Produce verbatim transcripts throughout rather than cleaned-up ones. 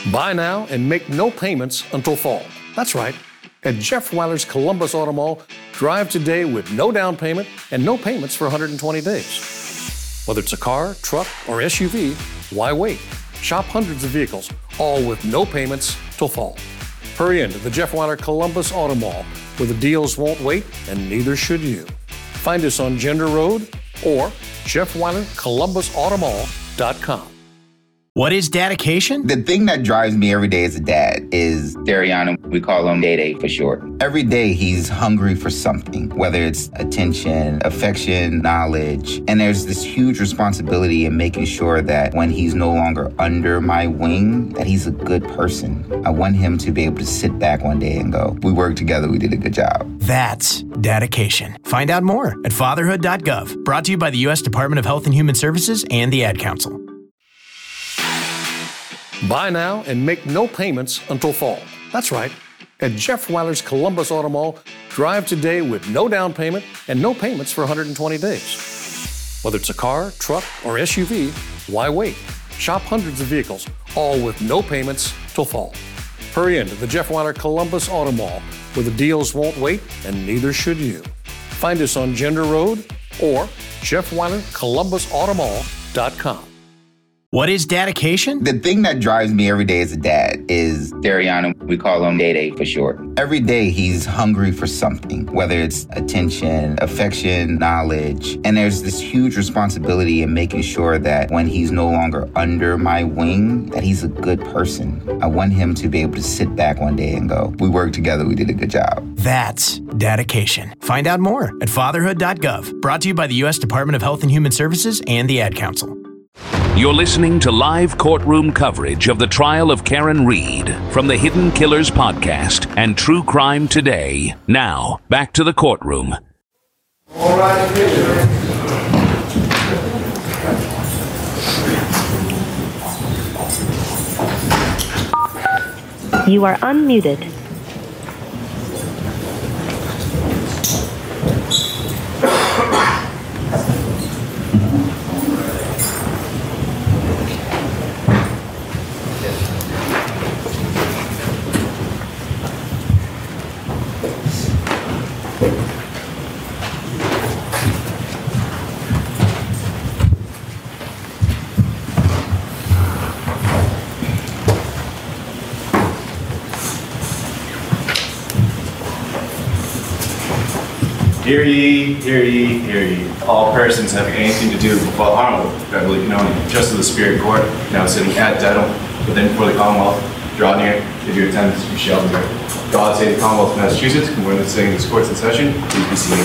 Buy now and make no payments until fall. That's right. At Jeff Weiler's Columbus Auto Mall, drive today with no down payment and no payments for one hundred twenty days. Whether it's a car, truck, or S U V, why wait? Shop hundreds of vehicles, all with no payments till fall. Hurry into the Jeff Weiler Columbus Auto Mall, where the deals won't wait and neither should you. Find us on Gender Road or Jeff Weiler Columbus Auto Mall dot com. What is dedication? The thing that drives me every day as a dad is Dariana. We call him Day Day for short. Every day he's hungry for something, whether it's attention, affection, knowledge. And there's this huge responsibility in making sure that when he's no longer under my wing, that he's a good person. I want him to be able to sit back one day and go, we worked together, we did a good job. That's dedication. Find out more at fatherhood dot gov. Brought to you by the U S Department of Health and Human Services and the Ad Council. Buy now and make no payments until fall. That's right. At Jeff Weiler's Columbus Auto Mall, drive today with no down payment and no payments for one hundred twenty days. Whether it's a car, truck, or S U V, why wait? Shop hundreds of vehicles, all with no payments till fall. Hurry into the Jeff Weiler Columbus Auto Mall, where the deals won't wait and neither should you. Find us on Gender Road or Jeff Weiler Columbus Auto Mall dot com. What is dedication? The thing that drives me every day as a dad is Dariana. We call him Day Day for short. Every day he's hungry for something, whether it's attention, affection, knowledge. And there's this huge responsibility in making sure that when he's no longer under my wing, that he's a good person. I want him to be able to sit back one day and go, we worked together, we did a good job. That's dedication. Find out more at fatherhood dot gov. Brought to you by the U S Department of Health and Human Services and the Ad Council. You're listening to live courtroom coverage of the trial of Karen Read from the Hidden Killers podcast and True Crime Today. Now, back to the courtroom. All right, you are unmuted. Hear ye, hear ye, hear ye. All persons having anything to do with well honorable, Beverly Canoni, Justice of the Spirit Court, now sitting at Dedham, within before the Commonwealth, draw near, give your attendance, you shall be heard. God save the Commonwealth of Massachusetts, and we're sitting this court's in session. Please be seated.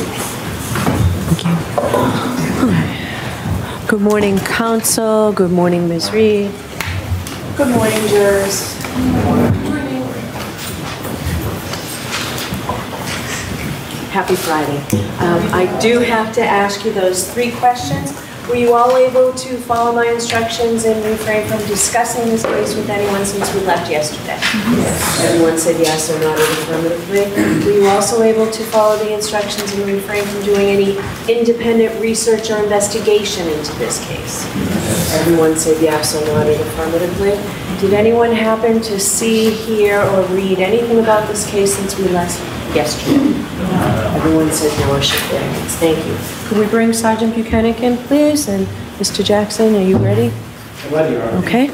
Thank you. Good morning, counsel. Good morning, Miz Reed. Good morning, jurors. Good morning. Happy Friday. Um, I do have to ask you those three questions. Were you all able to follow my instructions and refrain from discussing this case with anyone since we left yesterday? Yes. Everyone said yes or nodded affirmatively. Were you also able to follow the instructions and refrain from doing any independent research or investigation into this case? Yes. Everyone said yes or nodded affirmatively. Did anyone happen to see, hear, or read anything about this case since we left yesterday? Everyone said no or shook their hands. Thank you. Could we bring Sergeant Buchanan in, please? And Mister Jackson, are you ready? I'm ready, Your Honor. Okay.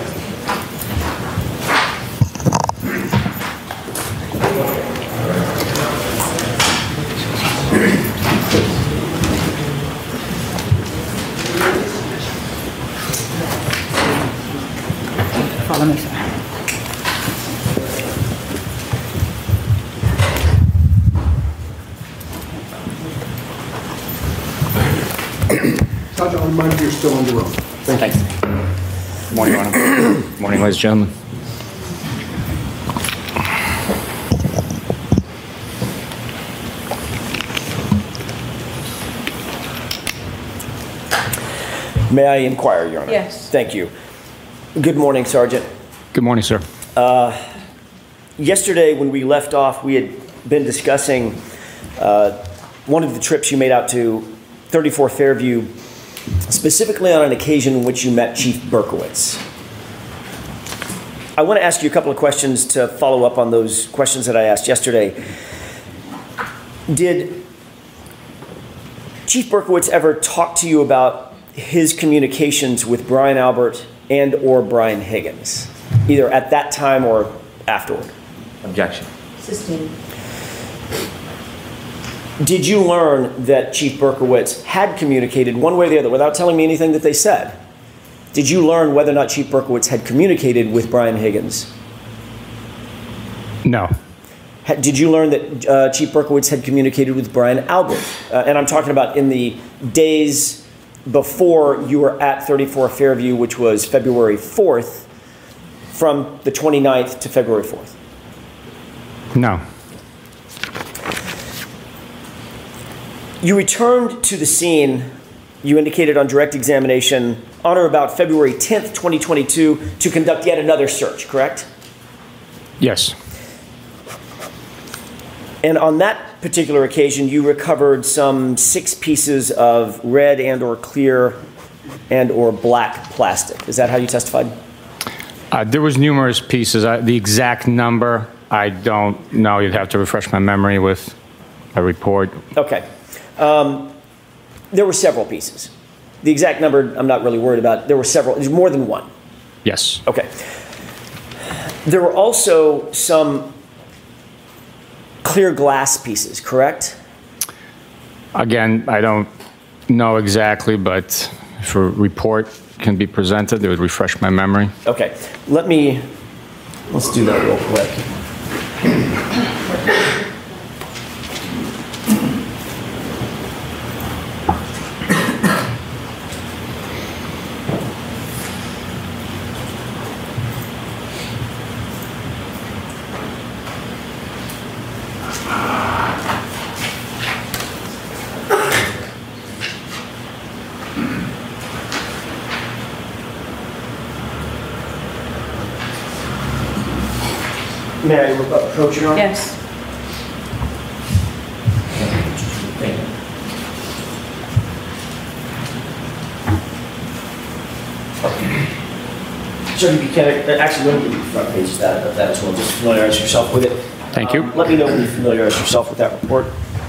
Follow me, sir. Sergeant, I'll remind you you're still on your own. Thank you. Thanks. Good morning, Your Honor. Good morning, ladies and gentlemen. May I inquire, Your Honor? Yes. Thank you. Good morning, Sergeant. Good morning, sir. Uh, yesterday, when we left off, we had been discussing uh, one of the trips you made out to thirty-four Fairview, specifically on an occasion in which you met Chief Berkowitz. I want to ask you a couple of questions to follow up on those questions that I asked yesterday. Did Chief Berkowitz ever talk to you about his communications with Brian Albert and or Brian Higgins, either at that time or afterward? Objection. Sustained. Did you learn that Chief Berkowitz had communicated one way or the other, without telling me anything that they said? Did you learn whether or not Chief Berkowitz had communicated with Brian Higgins? No. Ha- Did you learn that uh, Chief Berkowitz had communicated with Brian Albert? Uh, and I'm talking about in the days before you were at thirty-four Fairview, which was February fourth, from the twenty-ninth to February fourth. No. You returned to the scene, you indicated on direct examination, on or about February tenth, twenty twenty-two, to conduct yet another search, correct? Yes. And on that particular occasion, you recovered some six pieces of red and or clear and or black plastic. Is that how you testified? Uh, there was numerous pieces. I, the exact number, I don't know. You'd have to refresh my memory with a report. Okay. Um, there were several pieces. The exact number, I'm not really worried about. There were several. There's more than one. Yes. Okay. There were also some clear glass pieces, correct? Again, I don't know exactly, but if a report can be presented, it would refresh my memory. Okay. Let me, let's do that real quick. May I approach your Honor? Yes. Thank you. So you can, actually, let me give you the front page of that, of that as well, just familiarize yourself with it. Thank you. Um, Let me know when you familiarize yourself with that report.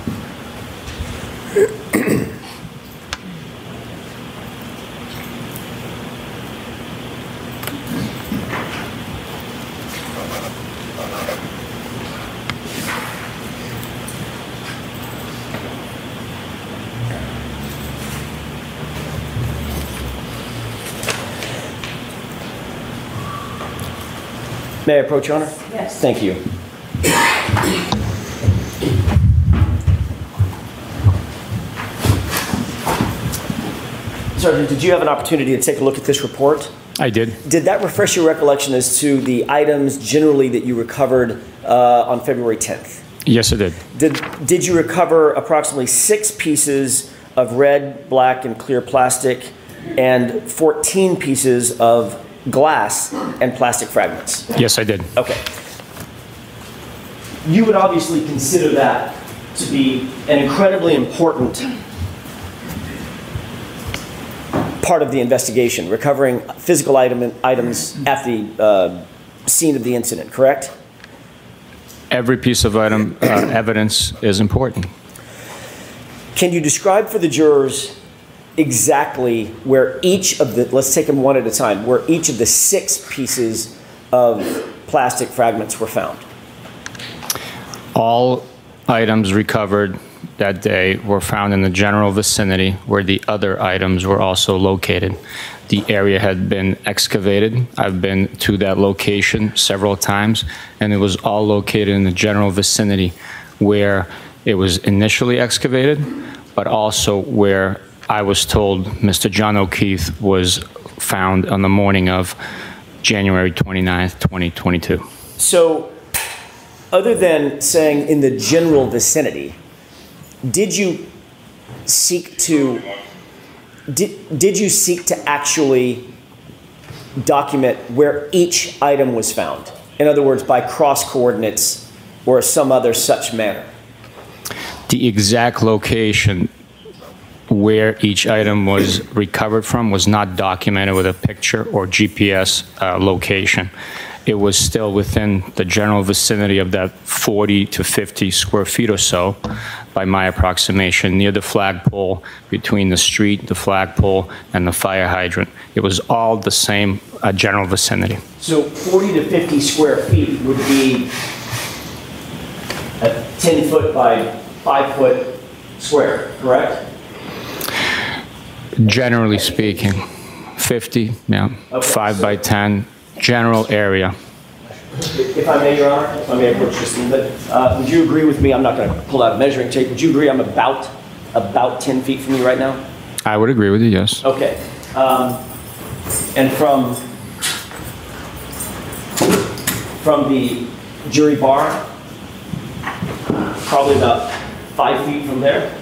May I approach, Your Honor? Yes. Thank you. Sergeant, did you have an opportunity to take a look at this report? I did. Did that refresh your recollection as to the items generally that you recovered uh, on February tenth? Yes, it did. Did, did you recover approximately six pieces of red, black, and clear plastic and fourteen pieces of glass and plastic fragments? Yes, I did. Okay. You would obviously consider that to be an incredibly important part of the investigation, recovering physical item, items at the uh, scene of the incident, correct? Every piece of item uh, evidence is important. Can you describe for the jurors exactly where each of the, let's take them one at a time, where each of the six pieces of plastic fragments were found? All items recovered that day were found in the general vicinity where the other items were also located. The area had been excavated. I've been to that location several times, and it was all located in the general vicinity where it was initially excavated, but also where I was told Mister John O'Keefe was found on the morning of January twenty-ninth, twenty twenty-two. So, other than saying in the general vicinity, did you seek to did, did you seek to actually document where each item was found? In other words, by cross coordinates or some other such manner? The exact location where each item was recovered from was not documented with a picture or G P S uh, location. it was still within the general vicinity of that forty to fifty square feet or so, by my approximation, near the flagpole, between the street, the flagpole, and the fire hydrant. It was all the same uh, general vicinity. So forty to fifty square feet would be a ten foot by five foot square, correct? Generally speaking, fifty, yeah, Okay, five so- by ten, general area. If I may, Your Honor, if I may approach this a little bit, uh, would you agree with me? I'm not going to pull out a measuring tape. Would you agree I'm about, about ten feet from you right now? I would agree with you, yes. Okay. Um, and from, from the jury bar, probably about five feet from there?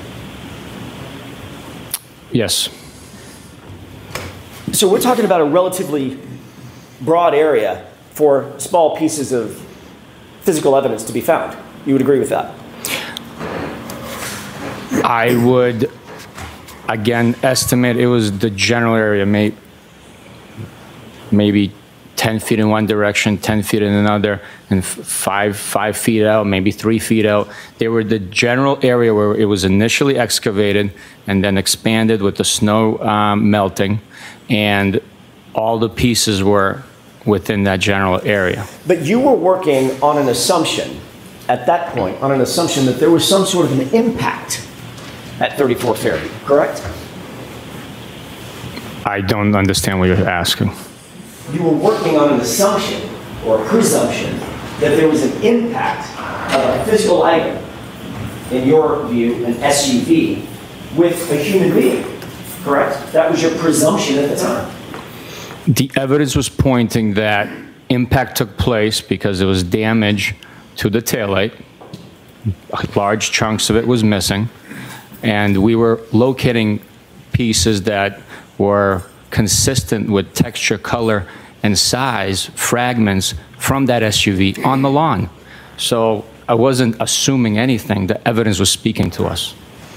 Yes. So we're talking about a relatively broad area for small pieces of physical evidence to be found. You would agree with that? I would, again, estimate it was the general area, may, maybe ten feet in one direction, ten feet in another, and f- five, five feet out, maybe three feet out. They were the general area where it was initially excavated and then expanded with the snow um, melting, and all the pieces were within that general area. But you were working on an assumption at that point, on an assumption that there was some sort of an impact at thirty-four Fairview, correct? I don't understand what you're asking. You were working on an assumption or a presumption that there was an impact of a physical item, in your view, an S U V, with a human being, correct? That was your presumption at the time. The evidence was pointing that impact took place because there was damage to the taillight. Large chunks of it was missing. And we were locating pieces that were consistent with texture, color, and size fragments from that S U V on the lawn. So I wasn't assuming anything. The evidence was speaking to us.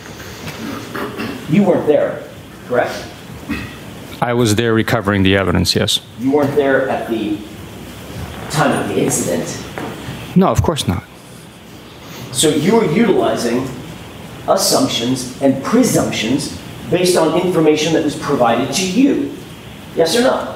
You weren't there, correct? I was there recovering the evidence, yes. You weren't there at the time of the incident. No, of course not. So you were utilizing assumptions and presumptions based on information that was provided to you. Yes or no?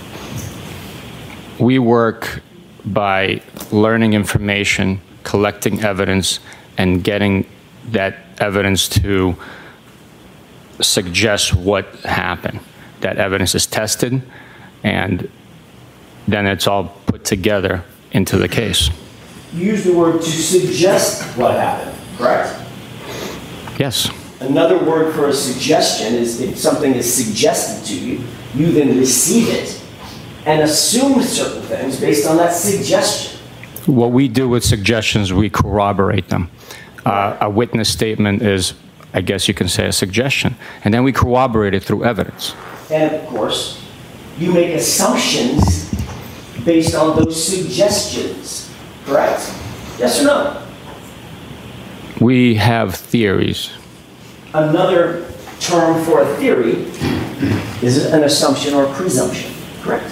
We work by learning information, collecting evidence, and getting that evidence to suggest what happened. That evidence is tested, and then it's all put together into the case. You used the word to suggest what happened, correct? Yes. Another word for a suggestion is if something is suggested to you, you then receive it and assume certain things based on that suggestion. What we do with suggestions, we corroborate them. Uh, a witness statement is, I guess you can say, a suggestion, and then we corroborate it through evidence. And of course, you make assumptions based on those suggestions, correct? Yes or no? We have theories. Another term for a theory is an assumption or a presumption, correct?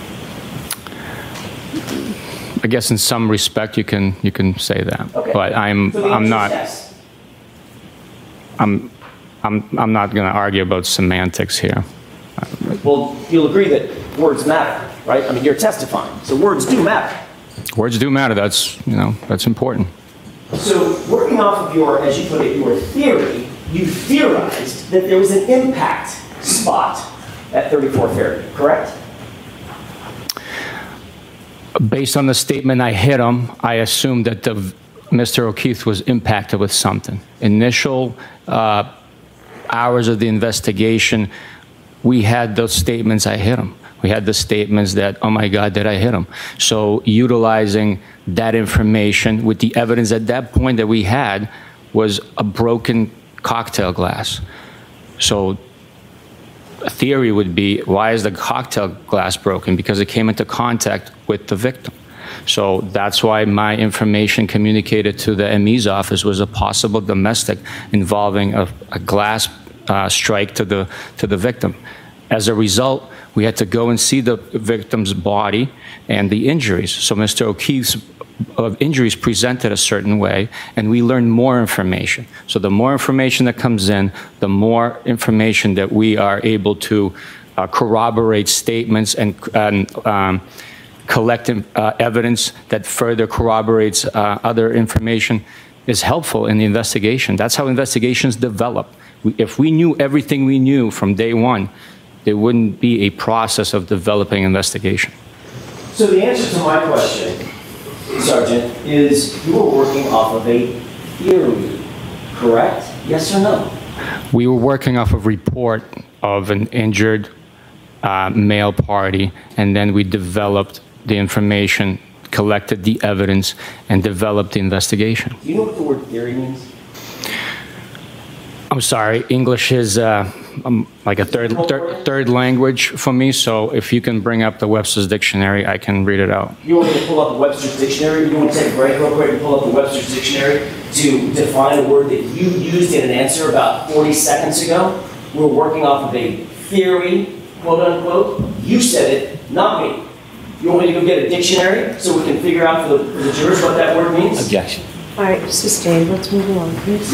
I guess in some respect you can you can say that, Okay. but I'm So the I'm answer is not yes. I'm I'm I'm not going to argue about semantics here. Well, you'll agree that words matter, right? I mean, you're testifying, so words do matter. Words do matter. That's you know that's important. So working off of your, as you put it, your theory, you theorized that there was an impact spot at thirty-four Fairview, correct? Based on the statement I hit him, I assumed that the Mister O'Keefe was impacted with something. Initial uh, hours of the investigation, we had those statements, I hit him. We had the statements that, oh my God, did I hit him? So utilizing that information with the evidence at that point that we had was a broken cocktail glass. So a theory would be, why is the cocktail glass broken? Because it came into contact with the victim. So that's why my information communicated to the M E's office was a possible domestic involving a, a glass uh, strike to the, to the victim. As a result, We had to go and see the victim's body and the injuries. So Mister O'Keefe's uh, injuries presented a certain way, and we learned more information. So the more information that comes in, the more information that we are able to uh, corroborate statements and, and um, collect uh, evidence that further corroborates uh, other information is helpful in the investigation. That's how investigations develop. We, if we knew everything we knew from day one, there wouldn't be a process of developing investigation. So the answer to my question, Sergeant, is you were working off of a theory, correct? Yes or no? We were working off a report of an injured uh, male party, and then we developed the information, collected the evidence, and developed the investigation. Do you know what the word theory means? I'm sorry, English is uh, um, like a third, third third language for me, so if you can bring up the Webster's Dictionary, I can read it out. You want me to pull up the Webster's Dictionary? You want to take a break real quick and pull up the Webster's Dictionary to define a word that you used in an answer about forty seconds ago? We're working off of a theory, quote unquote. You said it, not me. You want me to go get a dictionary so we can figure out for the, for the jurors what that word means? Objection. All right, sustained. Let's move along, please.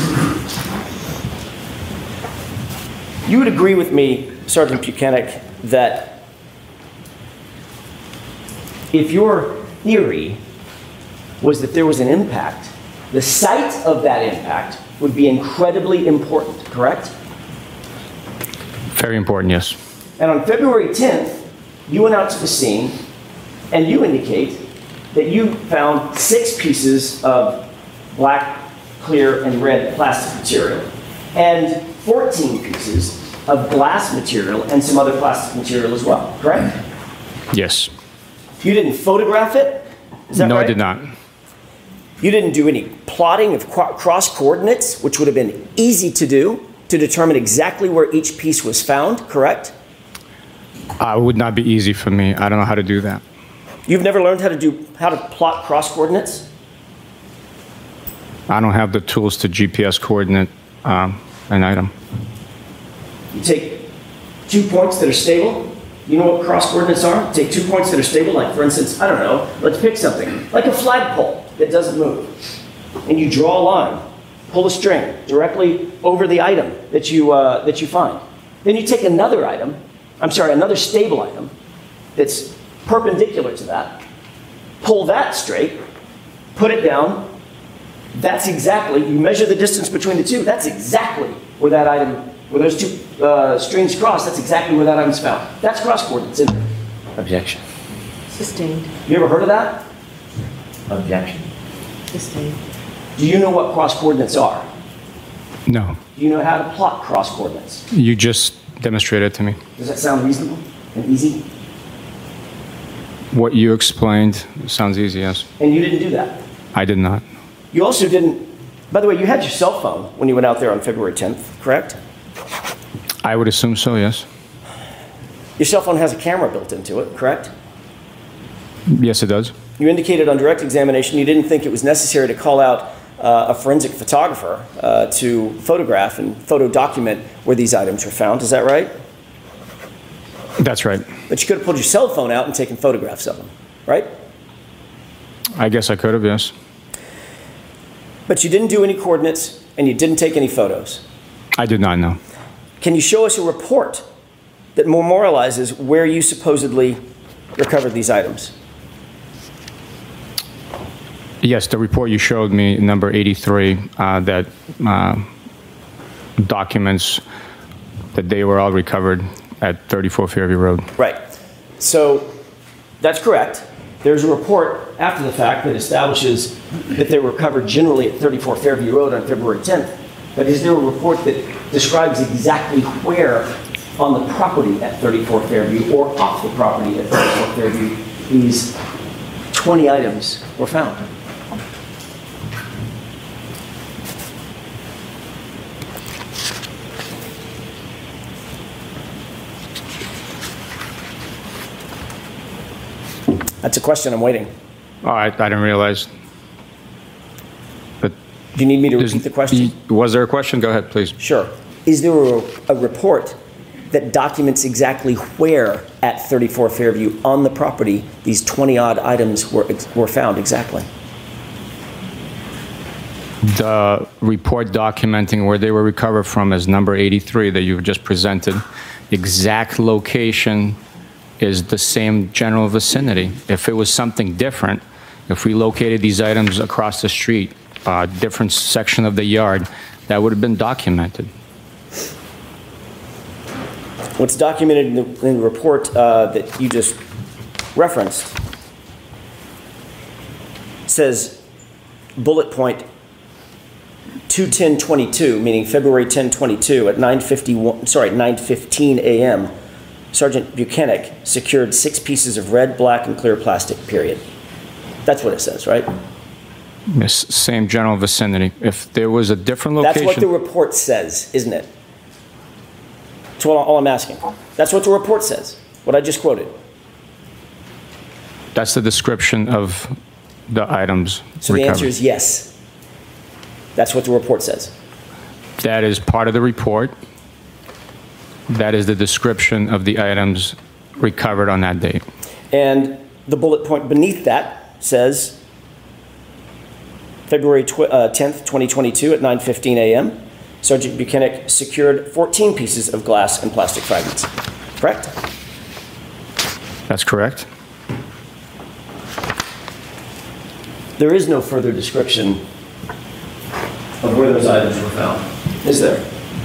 You would agree with me, Sergeant Buchanan, that if your theory was that there was an impact, the site of that impact would be incredibly important, correct? Very important, yes. And on February tenth, you went out to the scene and you indicate that you found six pieces of black, clear, and red plastic material and fourteen pieces of glass material and some other plastic material as well, correct? Yes. You didn't photograph it? Is that no, right? I did not. You didn't do any plotting of cross coordinates, which would have been easy to do to determine exactly where each piece was found, correct? Uh, it would not be easy for me. I don't know how to do that. You've never learned how to do how to plot cross coordinates? I don't have the tools to G P S coordinate um, an item. You take two points that are stable. You know what cross coordinates are? Take two points that are stable, like for instance, I don't know, let's pick something, like a flagpole that doesn't move. And you draw a line, pull a string directly over the item that you, uh, that you find. Then you take another item, I'm sorry, another stable item that's perpendicular to that, pull that straight, put it down. That's exactly, you measure the distance between the two, that's exactly where that item, where those two uh, strings cross, that's exactly where that item's found. That's cross coordinates, isn't it? Objection. Sustained. You ever heard of that? Objection. Sustained. Do you know what cross coordinates are? No. Do you know how to plot cross coordinates? You just demonstrated it to me. Does that sound reasonable and easy? What you explained sounds easy, yes. And you didn't do that? I did not. You also didn't, by the way, you had your cell phone when you went out there on February tenth, correct? I would assume so, yes. Your cell phone has a camera built into it, correct? Yes, it does. You indicated on direct examination you didn't think it was necessary to call out uh, a forensic photographer uh, to photograph and photo document where these items were found. Is that right? That's right. But you could have pulled your cell phone out and taken photographs of them, right? I guess I could have, yes. But you didn't do any coordinates and you didn't take any photos. I did not know. Can you show us a report that memorializes where you supposedly recovered these items? Yes, the report you showed me, number eighty-three, uh, that uh, documents that they were all recovered at thirty-four Fairview Road. Right. So that's correct. There's a report after the fact that establishes that they were recovered generally at thirty-four Fairview Road on February tenth. But is there a report that describes exactly where on the property at thirty-four Fairview or off the property at thirty-four Fairview these twenty items were found? That's a question. I'm waiting. Oh, I, I didn't realize. But do you need me to repeat the question? Was there a question? Go ahead, please. Sure. Is there a, a report that documents exactly where at thirty-four Fairview on the property these twenty-odd items were, were found exactly? The report documenting where they were recovered from is number eighty-three that you've just presented. Exact location is the same general vicinity. If it was something different, if we located these items across the street, a different section of the yard, that would have been documented. What's documented in the, in the report uh, that you just referenced says bullet point two ten twenty-two, meaning February ten twenty-two at nine fifty-one, sorry, nine fifteen a m Sergeant Buchanan secured six pieces of red, black, and clear plastic, period. That's what it says, right? Yes, same general vicinity. If there was a different location... That's what the report says, isn't it? That's all, all I'm asking. That's what the report says, what I just quoted. That's the description of the items So recovered. the answer is yes. That's what the report says. That is part of the report. That is the description of the items recovered on that date. And the bullet point beneath that says February tenth, twenty twenty-two at nine fifteen a m Sergeant Buchanan secured fourteen pieces of glass and plastic fragments. Correct? That's correct. There is no further description of where those items were found, is there?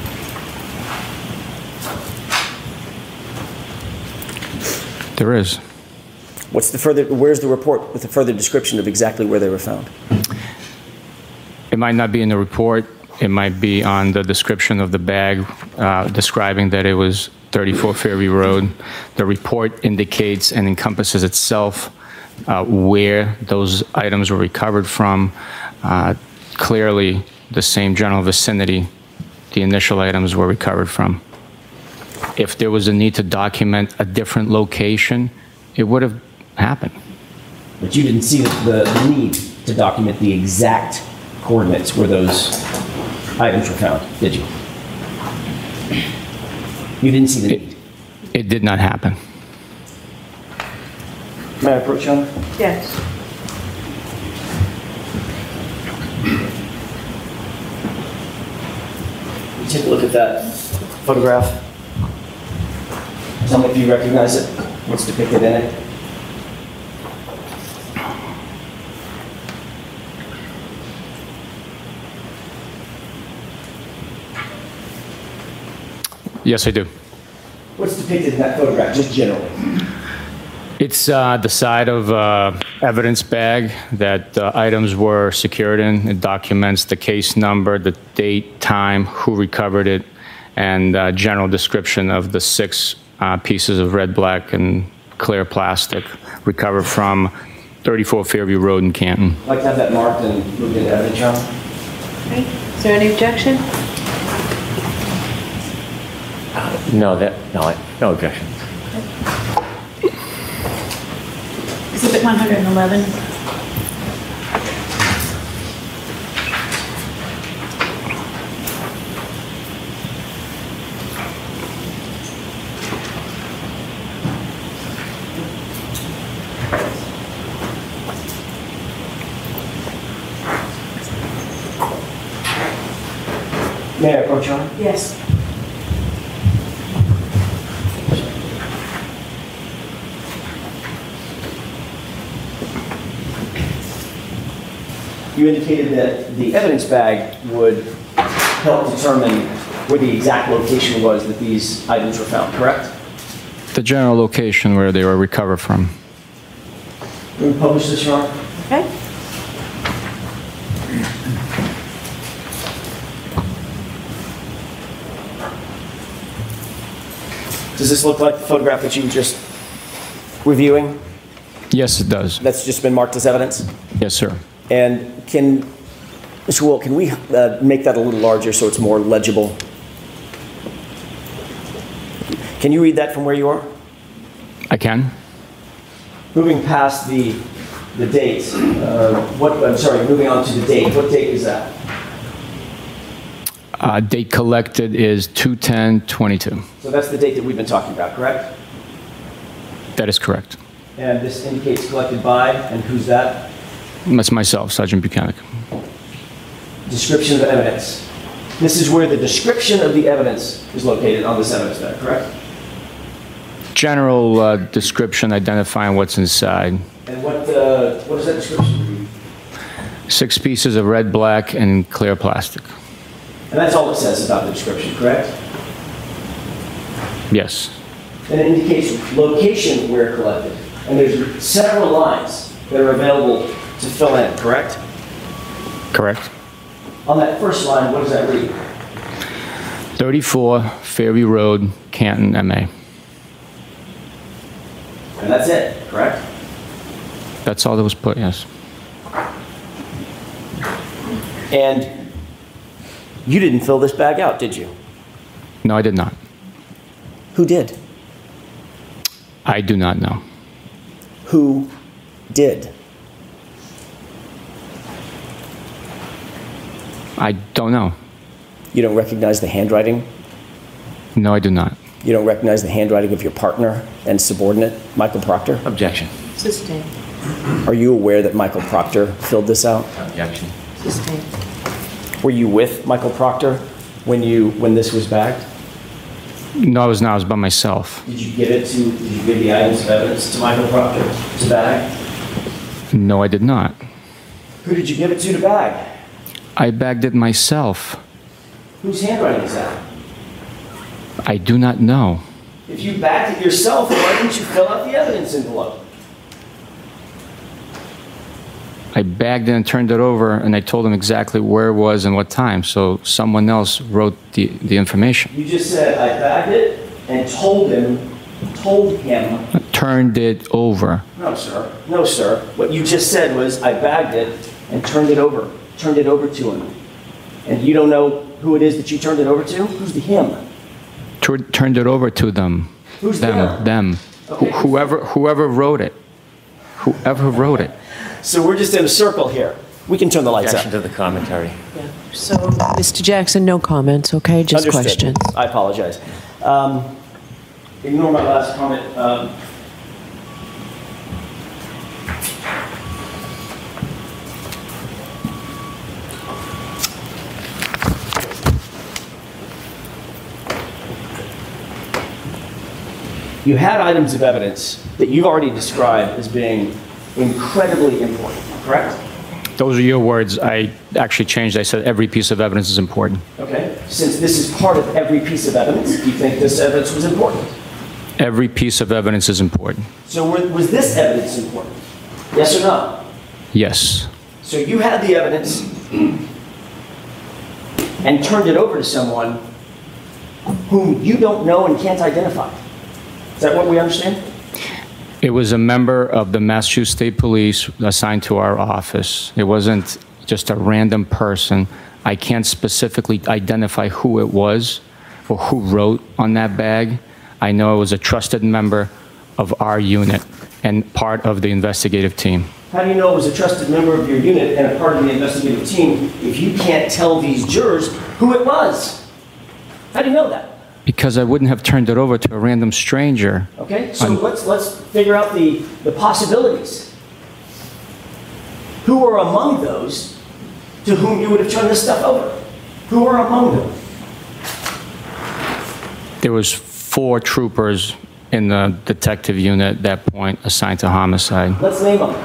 There is. What's the further, where's the report with the further description of exactly where they were found? It might not be in the report. It might be on the description of the bag, uh, describing that it was thirty-four Fairview Road. The report indicates and encompasses itself uh, where those items were recovered from. Uh, clearly, the same general vicinity the initial items were recovered from. If there was a need to document a different location, it would have happened. But you didn't see the, the need to document the exact coordinates where those items were found, did you? You didn't see the It, need? it did not happen. May I approach you? Yes. Take a look at that photograph. Tell me if you recognize it, what's depicted in it. Yes, I do. What's depicted in that photograph, just generally? It's uh, the side of uh, evidence bag that uh, items were secured in. It documents the case number, the date, time, who recovered it, and uh, general description of the six uh, pieces of red, black, and clear plastic recovered from thirty-four Fairview Road in Canton. I'd like to have that marked and moved into evidence, John. Okay. Is there any objection? No, that, no, I- no objection. Exhibit one hundred eleven. May I approach, John? Yes. You indicated that the evidence bag would help determine where the exact location was that these items were found, correct? The general location where they were recovered from. Can we publish this, Your Honor? Okay. Does this look like the photograph that you were just reviewing? Yes, it does. That's just been marked as evidence? Yes, sir. And can, Mister Will, can we uh, make that a little larger so it's more legible? Can you read that from where you are? I can. Moving past the, the date, uh, what, I'm sorry, moving on to the date. What date is that? Uh, date collected is two ten twenty-two. So that's the date that we've been talking about, correct? That is correct. And this indicates collected by, and who's that? That's myself, Sergeant Buchanan. Description of evidence. This is where the description of the evidence is located on this evidence bag, correct? General uh, description identifying what's inside. And what, uh, what is that description? Six pieces of red, black, and clear plastic. And that's all it says about the description, correct? Yes. And it indicates location where collected. And there's several lines that are available to fill in, correct? Correct. On that first line, what does that read? thirty-four Ferry Road, Canton, M A. And that's it, correct? That's all that was put, yes. And you didn't fill this bag out, did you? No, I did not. Who did? I do not know. Who did? I don't know. You don't recognize the handwriting? No, I do not. You don't recognize the handwriting of your partner and subordinate, Michael Proctor? Objection. Sustained. Are you aware that Michael Proctor filled this out? Objection. Sustained. Were you with Michael Proctor when you when this was bagged? No, I was not. I was by myself. Did you give it to? Did you give the items of evidence to Michael Proctor to bag? No, I did not. Who did you give it to to bag? I bagged it myself. Whose handwriting is that? I do not know. If you bagged it yourself, why didn't you fill out the evidence envelope? I bagged it and turned it over, and I told him exactly where it was and what time, so someone else wrote the, the information. You just said, I bagged it and told him, told him. I turned it over. No, sir. No, sir. What you just said was, I bagged it and turned it over. Turned it over to him. And you don't know who it is that you turned it over to? Who's the him? Tur- turned it over to them. Who's them? them? Them. Okay. Wh- whoever, whoever wrote it. Whoever wrote it. So we're just in a circle here. We can turn the lights Objection up. to the commentary. Yeah. So, Mister Jackson, no comments, okay? Just Understood. questions. I apologize. Um, ignore my last comment. Um, you had items of evidence that you've already described as being incredibly important, correct? Those are your words. I actually changed. I said every piece of evidence is important. Okay. Since this is part of every piece of evidence, do you think this evidence was important? Every piece of evidence is important. So were- was this evidence important? Yes or no? Yes. So you had the evidence and turned it over to someone whom you don't know and can't identify. Is that what we understand? It was a member of the Massachusetts State Police assigned to our office. It wasn't just a random person. I can't specifically identify who it was or who wrote on that bag. I know it was a trusted member of our unit and part of the investigative team. How do you know it was a trusted member of your unit and a part of the investigative team if you can't tell these jurors who it was? How do you know that? Because I wouldn't have turned it over to a random stranger. Okay, so Um, let's let's figure out the, the possibilities. Who are among those to whom you would have turned this stuff over? Who are among them? There was four troopers in the detective unit at that point assigned to homicide. Let's name them.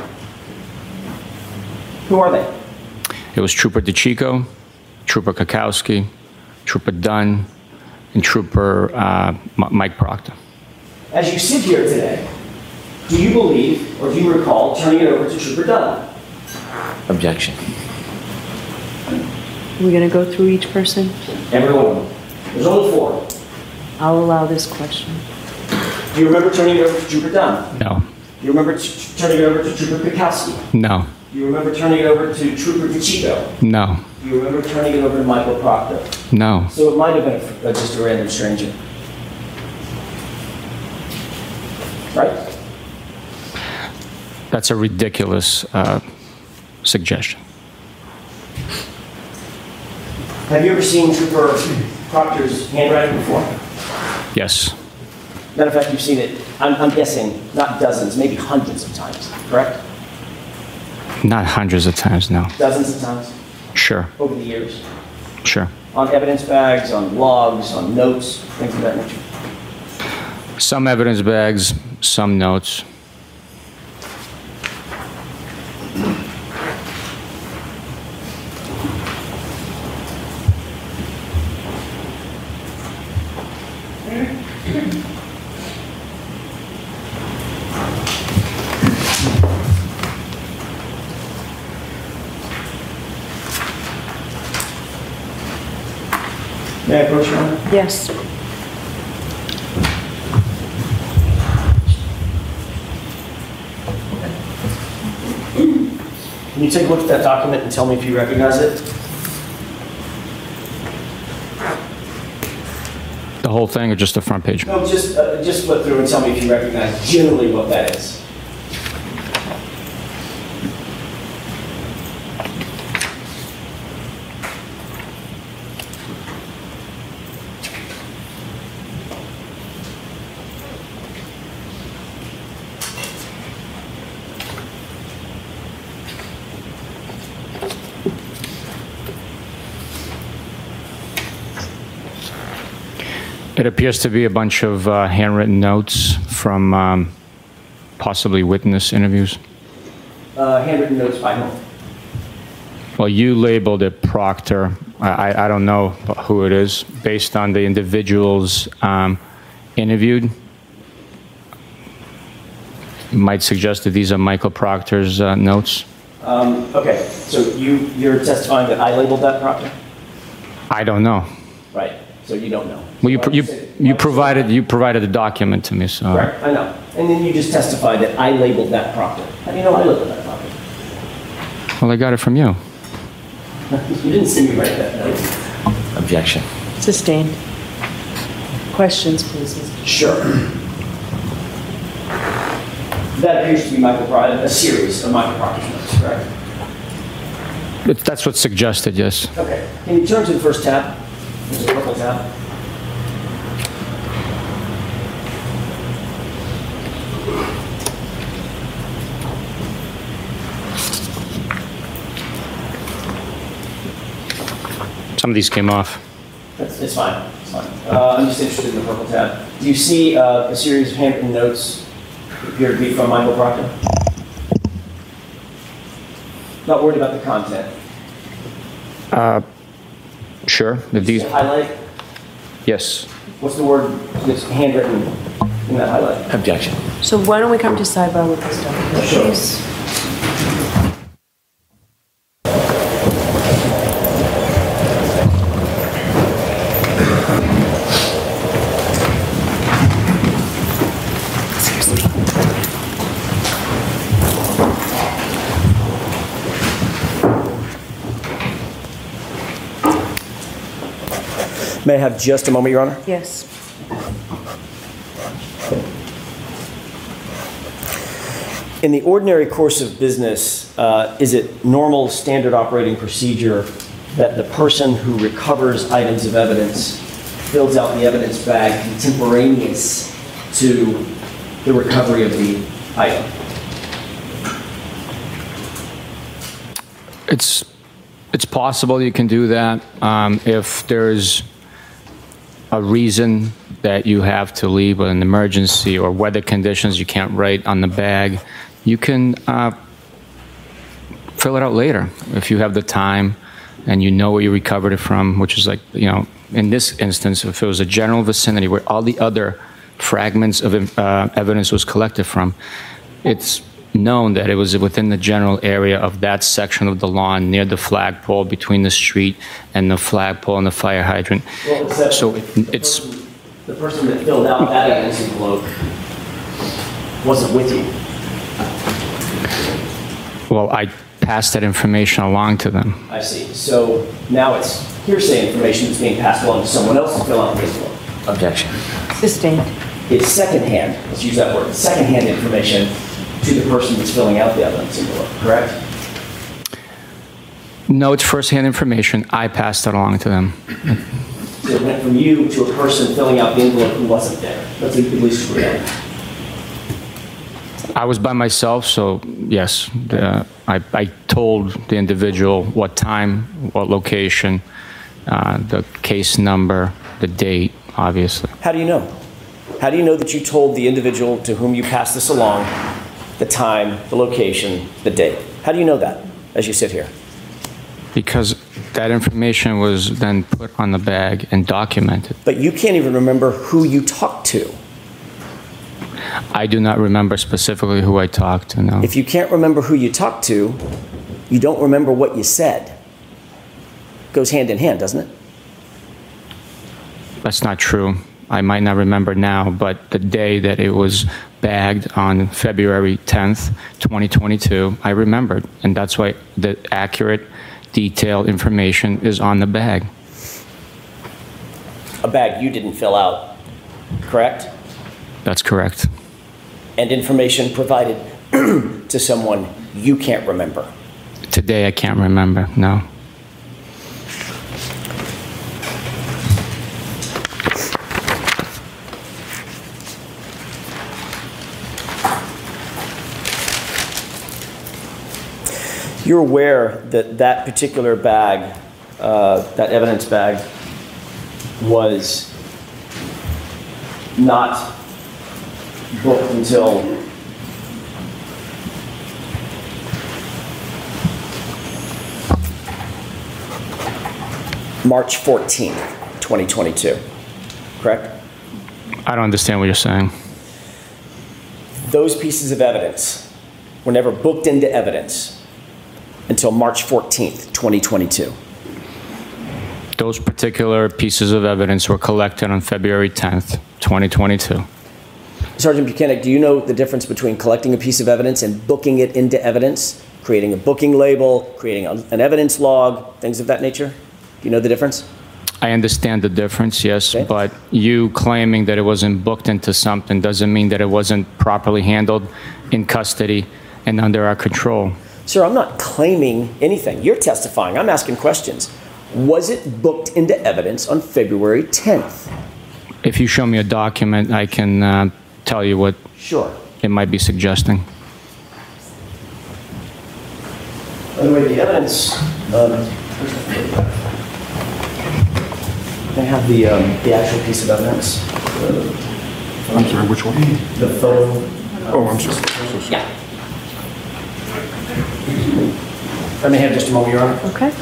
Who are they? It was Trooper DeChico, Trooper Kakowski, Trooper Dunn, and Trooper uh, M- Mike Proctor. As you sit here today, do you believe or do you recall turning it over to Trooper Dunn? Objection. We're going to go through each person. Every one of them. There's only four. I'll allow this question. Do you remember turning it over to Trooper Dunn? No, Do you remember t- turning it over to Trooper Pikowski? no, Do you remember turning it over to Trooper DeChico? no, Do you remember turning it over to Michael Proctor? no. So it might have been a, just a random stranger. Right? That's a ridiculous uh, suggestion. Have you ever seen Trooper Proctor's handwriting before? Yes. Matter of fact, you've seen it, I'm, I'm guessing, not dozens, maybe hundreds of times, correct? Not hundreds of times, no. Dozens of times Sure, over the years? sure. On evidence bags, on logs, on notes, things of that nature? Some evidence bags, some notes. May I approach, Your Honor? Yes. Can you take a look at that document and tell me if you recognize it? The whole thing or just the front page? No, just, uh, just flip through and tell me if you recognize generally what that is. It appears to be a bunch of uh, handwritten notes from um, possibly witness interviews. Uh, handwritten notes by whom? Well, you labeled it Proctor. I, I don't know who it is. Based on the individuals um, interviewed, might suggest that these are Michael Proctor's uh, notes. Um, okay, so you, you're testifying that I labeled that Proctor? I don't know. Right, so you don't know. Well, you, Why pr- do you, say- you why do provided you provided a document to me, so. say- Right, I know. And then you just testified that I labeled that Proctor. How do you know I labeled that Proctor? Well, I got it from you. You didn't see me write that note. Objection. Sustained. Questions, please. Mister Sure. That appears to be Michael Proctor, a series of Michael Proctor's notes, correct? But that's what's suggested, yes. Okay. Can you turn to the first tab? There's a purple tab. Some of these came off. That's, it's fine. It's fine. Uh, I'm just interested in the purple tab. Do you see uh, a series of handwritten notes that appear to be from Michael Proctor? Not worried about the content. Uh, sure. If these, Highlight? yes. What's the word that's handwritten in that highlight? Objection. So why don't we come to sidebar with this document, Sure. please? May I have just a moment, Your Honor? Yes. In the ordinary course of business, uh, is it normal standard operating procedure that the person who recovers items of evidence fills out the evidence bag contemporaneous to the recovery of the item? It's, it's possible you can do that. Um, if there's a reason that you have to leave, an emergency or weather conditions you can't write on the bag, you can uh, fill it out later if you have the time and you know where you recovered it from, which is like, you know, in this instance, if it was a general vicinity where all the other fragments of uh, evidence was collected from, it's known that it was within the general area of that section of the lawn near the flagpole between the street and the flagpole and the fire hydrant. Well, except So the it's, person- The person that filled out that evidence envelope wasn't with you. well, I passed that information along to them. I see. So now it's hearsay information that's being passed along to someone else to fill out the envelope. Objection. Sustained. It's secondhand, let's use that word, secondhand information to the person that's filling out the evidence envelope, correct? No, it's firsthand information. I passed it along to them. So it went from you to a person filling out the envelope who wasn't there. Let's at least agree on that. I was by myself, so yes, the, I, I told the individual what time, what location, uh, the case number, the date, obviously. How do you know? How do you know that you told the individual to whom you passed this along the time, the location, the date? How do you know that as you sit here? Because that information was then put on the bag and documented. But you can't even remember who you talked to. I do not remember specifically who I talked to, no. If you can't remember who you talked to, you don't remember what you said. Goes hand in hand, doesn't it? That's not true. I might not remember now, but the day that it was bagged on February tenth, twenty twenty-two, I remembered. And that's why the accurate, detailed information is on the bag. A bag you didn't fill out, correct? That's correct. And information provided to someone you can't remember. Today I can't remember, no. You're aware that that particular bag, uh, that evidence bag, was not booked until March fourteenth, twenty twenty-two, correct? I don't understand what you're saying. Those pieces of evidence were never booked into evidence until March fourteenth, twenty twenty-two. Those particular pieces of evidence were collected on February tenth, twenty twenty-two. Sergeant Buchanan, do you know the difference between collecting a piece of evidence and booking it into evidence? Creating a booking label, creating a, an evidence log, things of that nature? Do you know the difference? I understand the difference, yes, Okay. but you claiming that it wasn't booked into something doesn't mean that it wasn't properly handled in custody and under our control. Sir, I'm not claiming anything. You're testifying. I'm asking questions. Was it booked into evidence on February tenth? If you show me a document, I can uh, tell you what Sure. it might be suggesting. By the way, the evidence, um, I have the, um, the actual piece of evidence. Uh, I'm sorry, which one? The photo. Oh, I'm sorry. So sorry. Yeah. Let me have just a moment, Your Honor. Okay.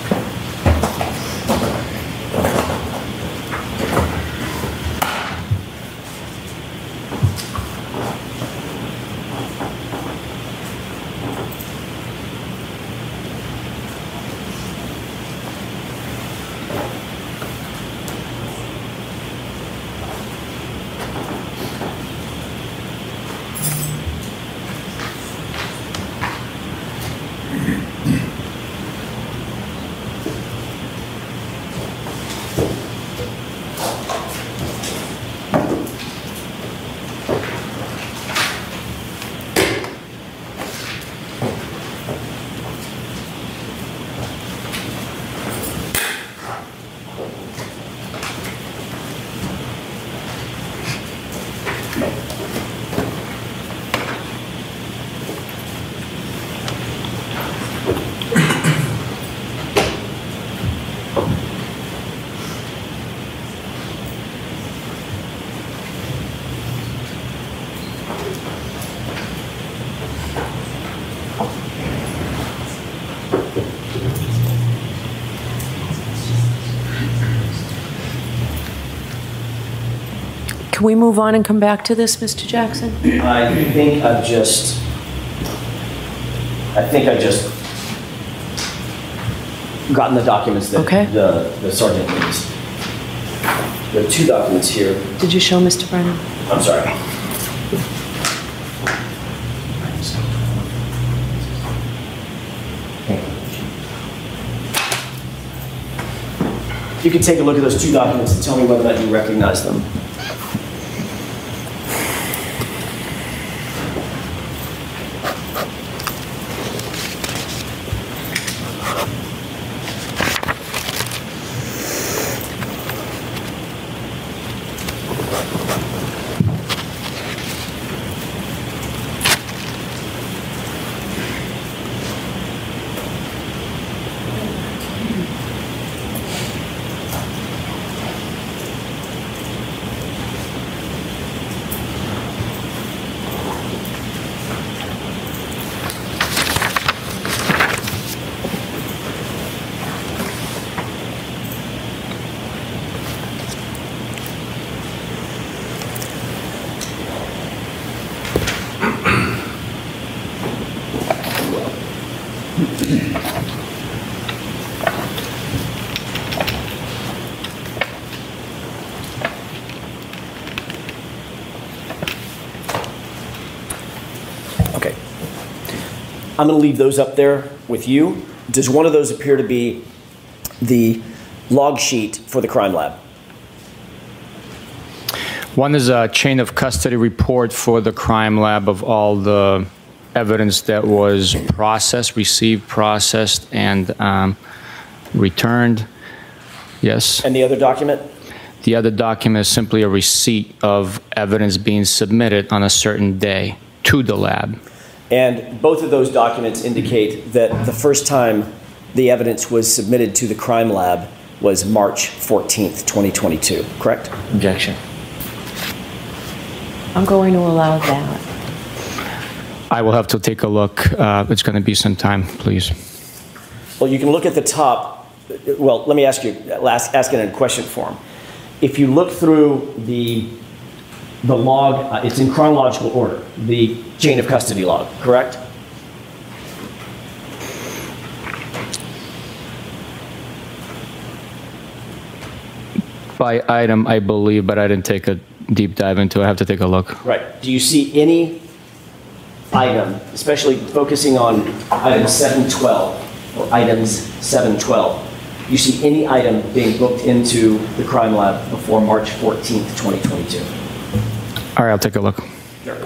Can we move on and come back to this, Mister Jackson? I think I've just, I think I just gotten the documents that Okay. the, the sergeant needs. There are two documents here. Did you show Mister Brennan? I'm sorry. You can take a look at those two documents and tell me whether or not you recognize them. Okay. I'm going to leave those up there with you. Does one of those appear to be the log sheet for the crime lab? One is a chain of custody report for the crime lab of all the evidence that was processed, received, processed, and um, returned. Yes. And the other document? The other document is simply a receipt of evidence being submitted on a certain day to the lab. And both of those documents indicate that the first time the evidence was submitted to the crime lab was March fourteenth, twenty twenty-two, correct? Objection. I'm going to allow that. I will have to take a look. Uh, it's going to be some time, please. Well, you can look at the top. Well, let me ask you, ask, ask it in a question form. If you look through the, the log, uh, it's in chronological order, the chain of custody log, correct? By item, I believe, but I didn't take a deep dive into it. I have to take a look. Right. Do you see any item, especially focusing on item seven twelve or items seven twelve, do you see any item being booked into the crime lab before March fourteenth, twenty twenty-two? All right, I'll take a look. Sure.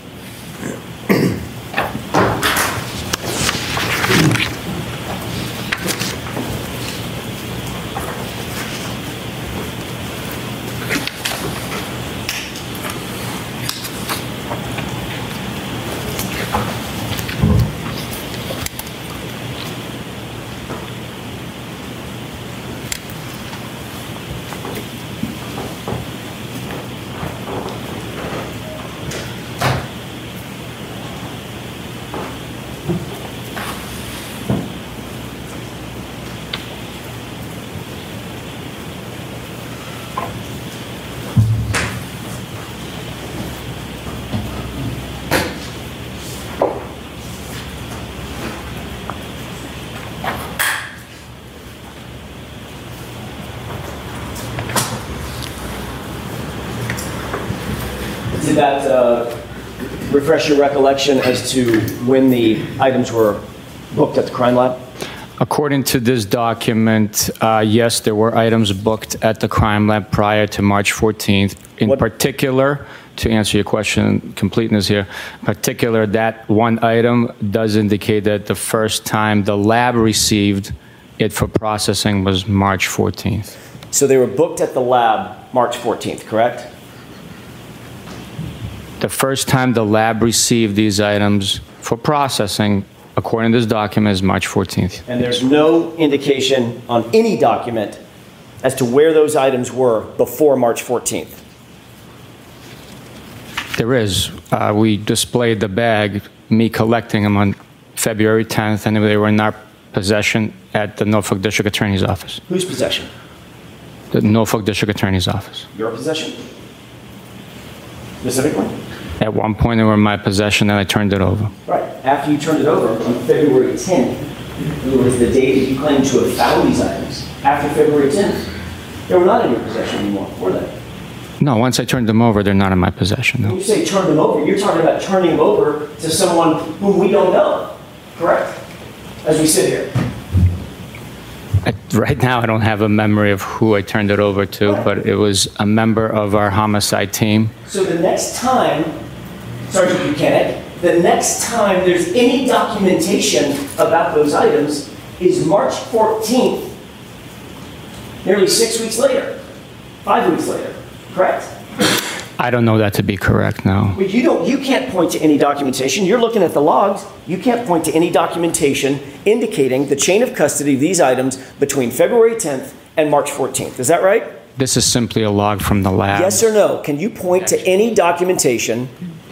Did that uh, refresh your recollection as to when the items were booked at the crime lab? According to this document, uh, yes, there were items booked at the crime lab prior to March fourteenth. In What- particular, to answer your question, completeness here, in particular, that one item does indicate that the first time the lab received it for processing was March fourteenth. So they were booked at the lab March fourteenth, correct? The first time the lab received these items for processing, according to this document, is March fourteenth. And there's no indication on any document as to where those items were before March fourteenth. There is. Uh, we displayed the bag, me collecting them on February tenth, and they were in our possession at the Norfolk District Attorney's Office. Whose possession? The Norfolk District Attorney's Office. Your possession? Specifically? At one point, they were in my possession, and I turned it over. Right. After you turned it over on February tenth, in other words, the day that you claimed to have found these items, after February tenth, they were not in your possession anymore, were they? No, once I turned them over, they're not in my possession. When No. you say turn them over, you're talking about turning them over to someone whom we don't know, correct? As we sit here. I, right now, I don't have a memory of who I turned it over to, but it was a member of our homicide team. So the next time, Sergeant Buchanan, the next time there's any documentation about those items is March fourteenth, nearly six weeks later, five weeks later, correct? I don't know that to be correct, no. Well, you don't, you can't point to any documentation. You're looking at the logs. You can't point to any documentation indicating the chain of custody of these items between February tenth and March fourteenth. Is that right? This is simply a log from the lab. Yes or no? Can you point to any documentation?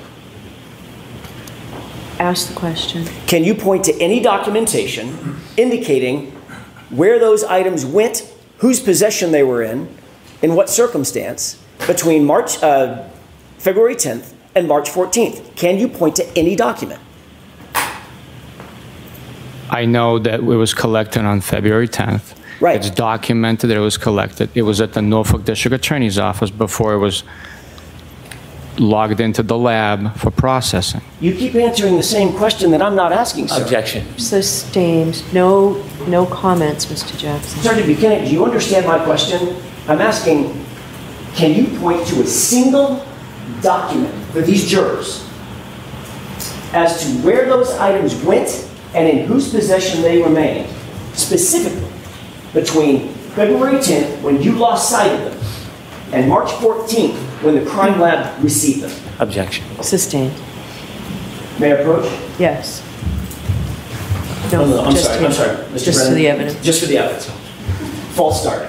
Ask the question. Can you point to any documentation indicating where those items went, whose possession they were in, in what circumstance, between March, uh, February tenth and March fourteenth? Can you point to any document? I know that it was collected on February tenth. Right. It's documented that it was collected. It was at the Norfolk District Attorney's Office before it was logged into the lab for processing. You keep answering the same question that I'm not asking, sir. Objection. Sustained. No, no comments, Mister Jackson. Sergeant Buchanan, do you understand my question? I'm asking, can you point to a single document for these jurors as to where those items went and in whose possession they remained, specifically between February tenth, when you lost sight of them, and March fourteenth, when the crime lab received them? Objection. Sustained. May I approach? Yes. No, no, I'm just sorry, him. I'm sorry. Mister Just for Brennan. the evidence. Just for the evidence. False start.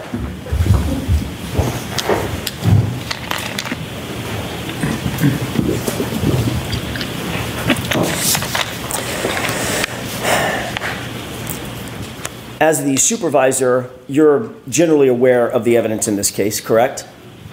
As the supervisor, you're generally aware of the evidence in this case, correct?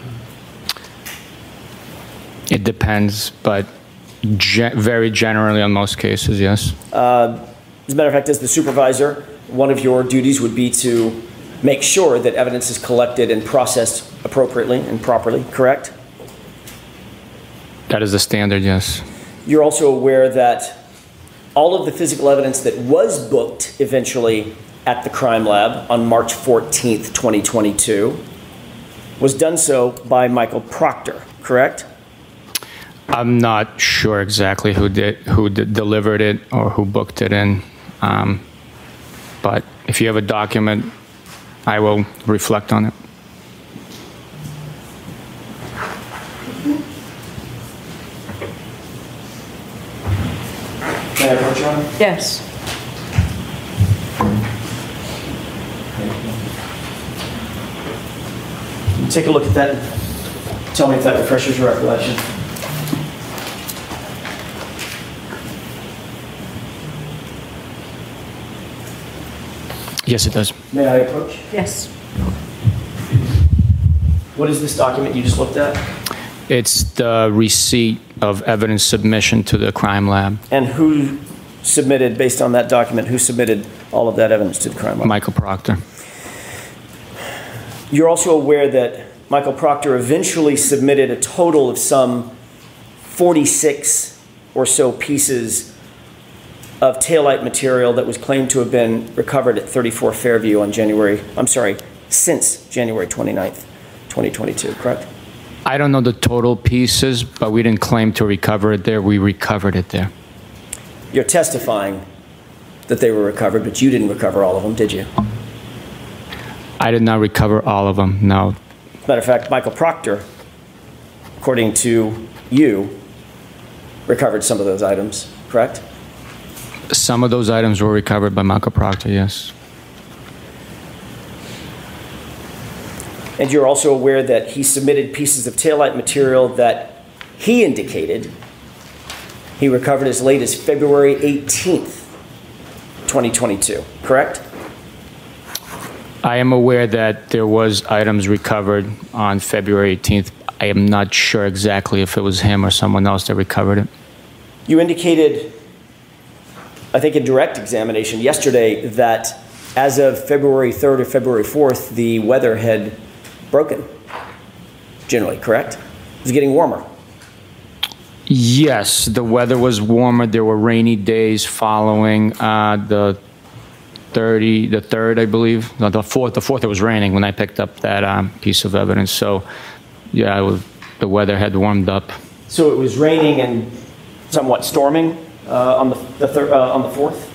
It depends, but ge- very generally on most cases, yes. Uh, as a matter of fact, as the supervisor, one of your duties would be to make sure that evidence is collected and processed appropriately and properly, correct? That is the standard, yes. You're also aware that all of the physical evidence that was booked eventually at the crime lab on March fourteenth, twenty twenty-two, was done so by Michael Proctor, correct? I'm not sure exactly who did who did, delivered it or who booked it in, um, but if you have a document, I will reflect on it. May I approach you on it? Yes. Take a look at that and tell me if that refreshes your recollection. Yes, it does. May I approach? Yes. What is this document you just looked at? It's the receipt of evidence submission to the crime lab. And who submitted, based on that document, who submitted all of that evidence to the crime lab? Michael Proctor. You're also aware that Michael Proctor eventually submitted a total of some forty-six or so pieces of taillight material that was claimed to have been recovered at thirty-four Fairview on January, I'm sorry, since January twenty-ninth, twenty twenty-two, correct? I don't know the total pieces, but we didn't claim to recover it there. We recovered it there. You're testifying that they were recovered, but you didn't recover all of them, did you? I did not recover all of them, no. As a matter of fact, Michael Proctor, according to you, recovered some of those items, correct? Some of those items were recovered by Michael Proctor, yes. And you're also aware that he submitted pieces of taillight material that he indicated he recovered as late as February eighteenth, twenty twenty-two, correct? I am aware that there was items recovered on February eighteenth. I am not sure exactly if it was him or someone else that recovered it. You indicated, I think in direct examination yesterday, that as of February third or February fourth, the weather had broken, generally, correct? It was getting warmer. Yes, the weather was warmer. There were rainy days following uh, the thirty, the third, I believe. No, the fourth. The fourth, it was raining when I picked up that um, piece of evidence. So, yeah, it was, the weather had warmed up. So it was raining and somewhat storming uh, on the, the thir- uh, on the fourth.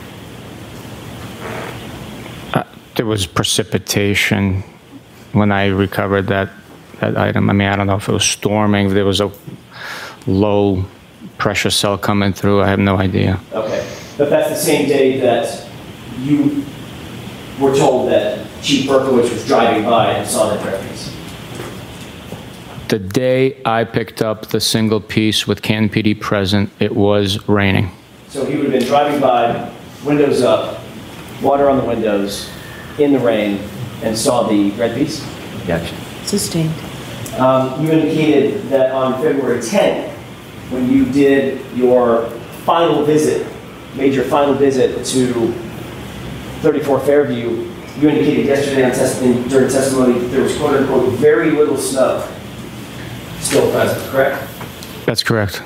Uh, there was precipitation when I recovered that that item. I mean, I don't know if it was storming. If there was a low pressure cell coming through. I have no idea. Okay, but that's the same day that you were told that Chief Berkowitz was driving by and saw that reference. The day I picked up the single piece with Canton P D present, it was raining. So he would have been driving by, windows up, water on the windows, in the rain, and saw the red piece? Objection. Sustained. Um, you indicated that on February tenth, when you did your final visit made your final visit to thirty-four Fairview, you indicated yesterday on test- in, during testimony that there was quote unquote very little snow still present, correct? That's correct.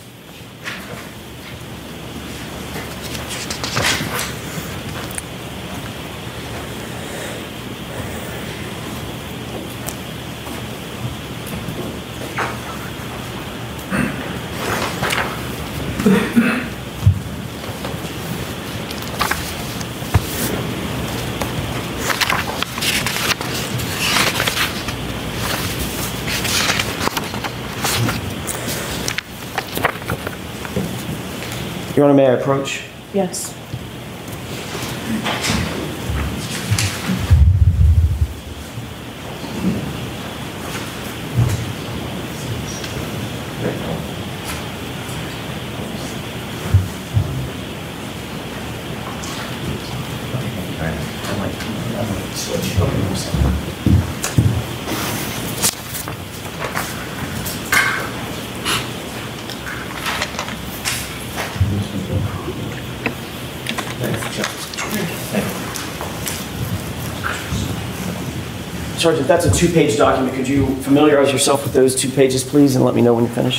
Your Honor, may I approach? Yes. Sergeant, that's a two-page document. Could you familiarize yourself with those two pages, please, and let me know when you're finished?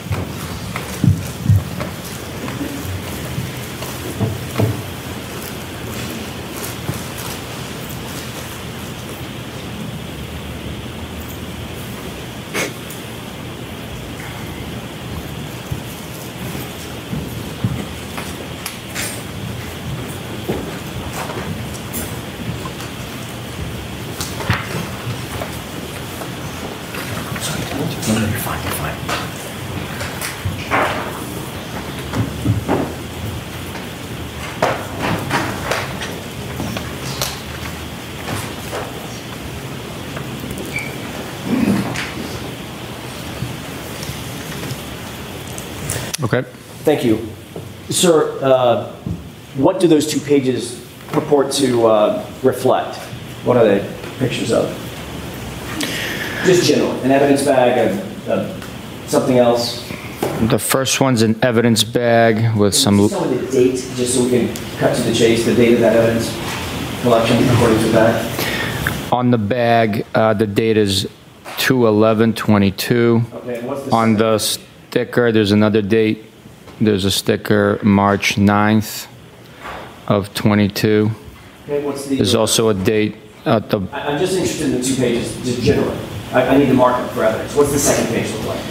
Okay. Thank you. Sir, uh, what do those two pages purport to uh, reflect? What are they pictures of? Just general, an evidence bag, a, a, something else? The first one's an evidence bag with some... Can you tell me the date, just so we can cut to the chase, the date of that evidence collection according to that? On the bag, uh, the date is two eleven twenty-two. Okay, and what's the On second? the sticker, there's another date. There's a sticker, March ninth of twenty-two. Okay, what's the... There's also a date at the... I- I'm just interested in the two pages, just generally. I, I need to mark them for evidence. What's the second page look like?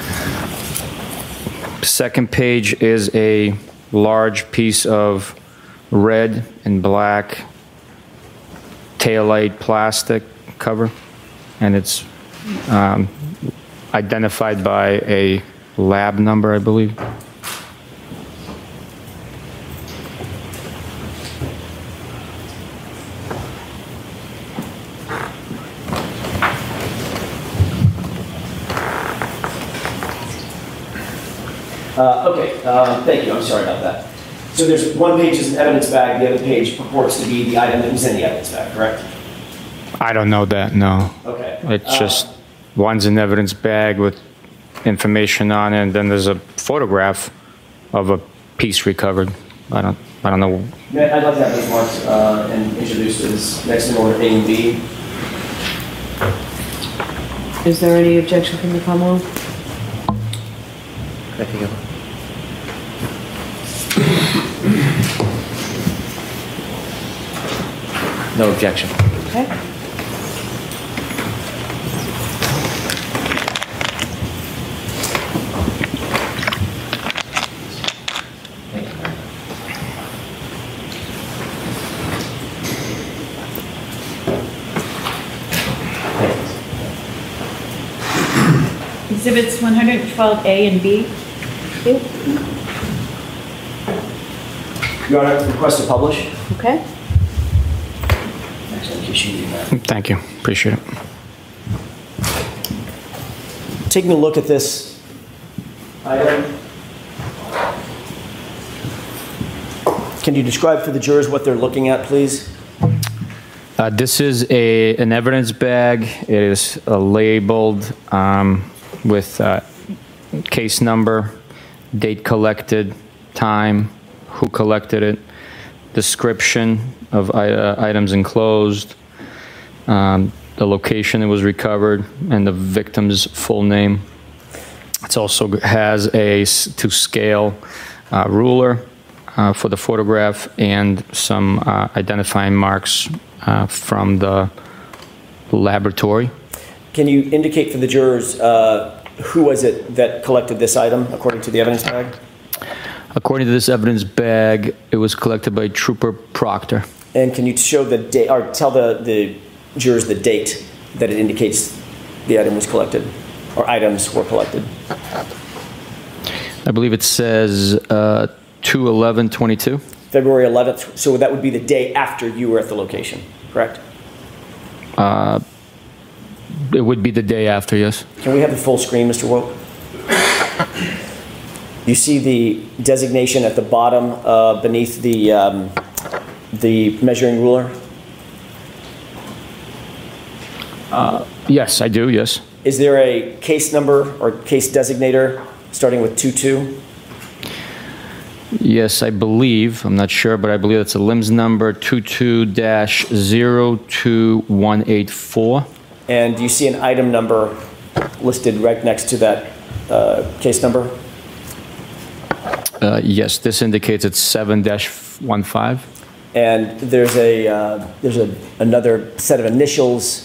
Second page is a large piece of red and black taillight plastic cover, and it's um, identified by a lab number, I believe. Uh, okay, um, thank you. I'm sorry about that. So there's one page is an evidence bag, the other page purports to be the item that was in the evidence bag, correct? I don't know that, no. Okay. It's Uh, just, one's an evidence bag with information on it, and then there's a photograph of a piece recovered. I don't, I don't know. May- I'd like to have those marked uh, and introduced as next in order A and B. Is there any objection from the Commonwealth? I think it- No objection. Okay. Exhibits one twelve A and B. Your Honor, request to publish. Okay. Actually, in case you need that. Thank you, appreciate it. Taking a look at this item, can you describe for the jurors what they're looking at, please? Uh, This is a, an evidence bag. It is uh, labeled um, with uh, case number, date collected, time, who collected it, description of uh, items enclosed, um, the location it was recovered, and the victim's full name. It also has a s- to scale uh, ruler uh, for the photograph and some uh, identifying marks uh, from the laboratory. Can you indicate for the jurors uh, who was it that collected this item according to the evidence bag? According to this evidence bag, it was collected by Trooper Proctor. And can you show the date, or tell the, the jurors the date that it indicates the item was collected, or items were collected? I believe it says uh, two eleven twenty-two. February eleventh, so that would be the day after you were at the location, correct? Uh, it would be the day after, yes. Can we have the full screen, Mister Woke? You see the designation at the bottom uh, beneath the, um, the measuring ruler? Uh, yes, I do, yes. Is there a case number or case designator starting with two two? Yes, I believe, I'm not sure, but I believe it's a L I M S number two two dash zero two one eight four. And do you see an item number listed right next to that uh, case number? Uh, yes, this indicates it's seven dash one five. And there's a uh, there's a another set of initials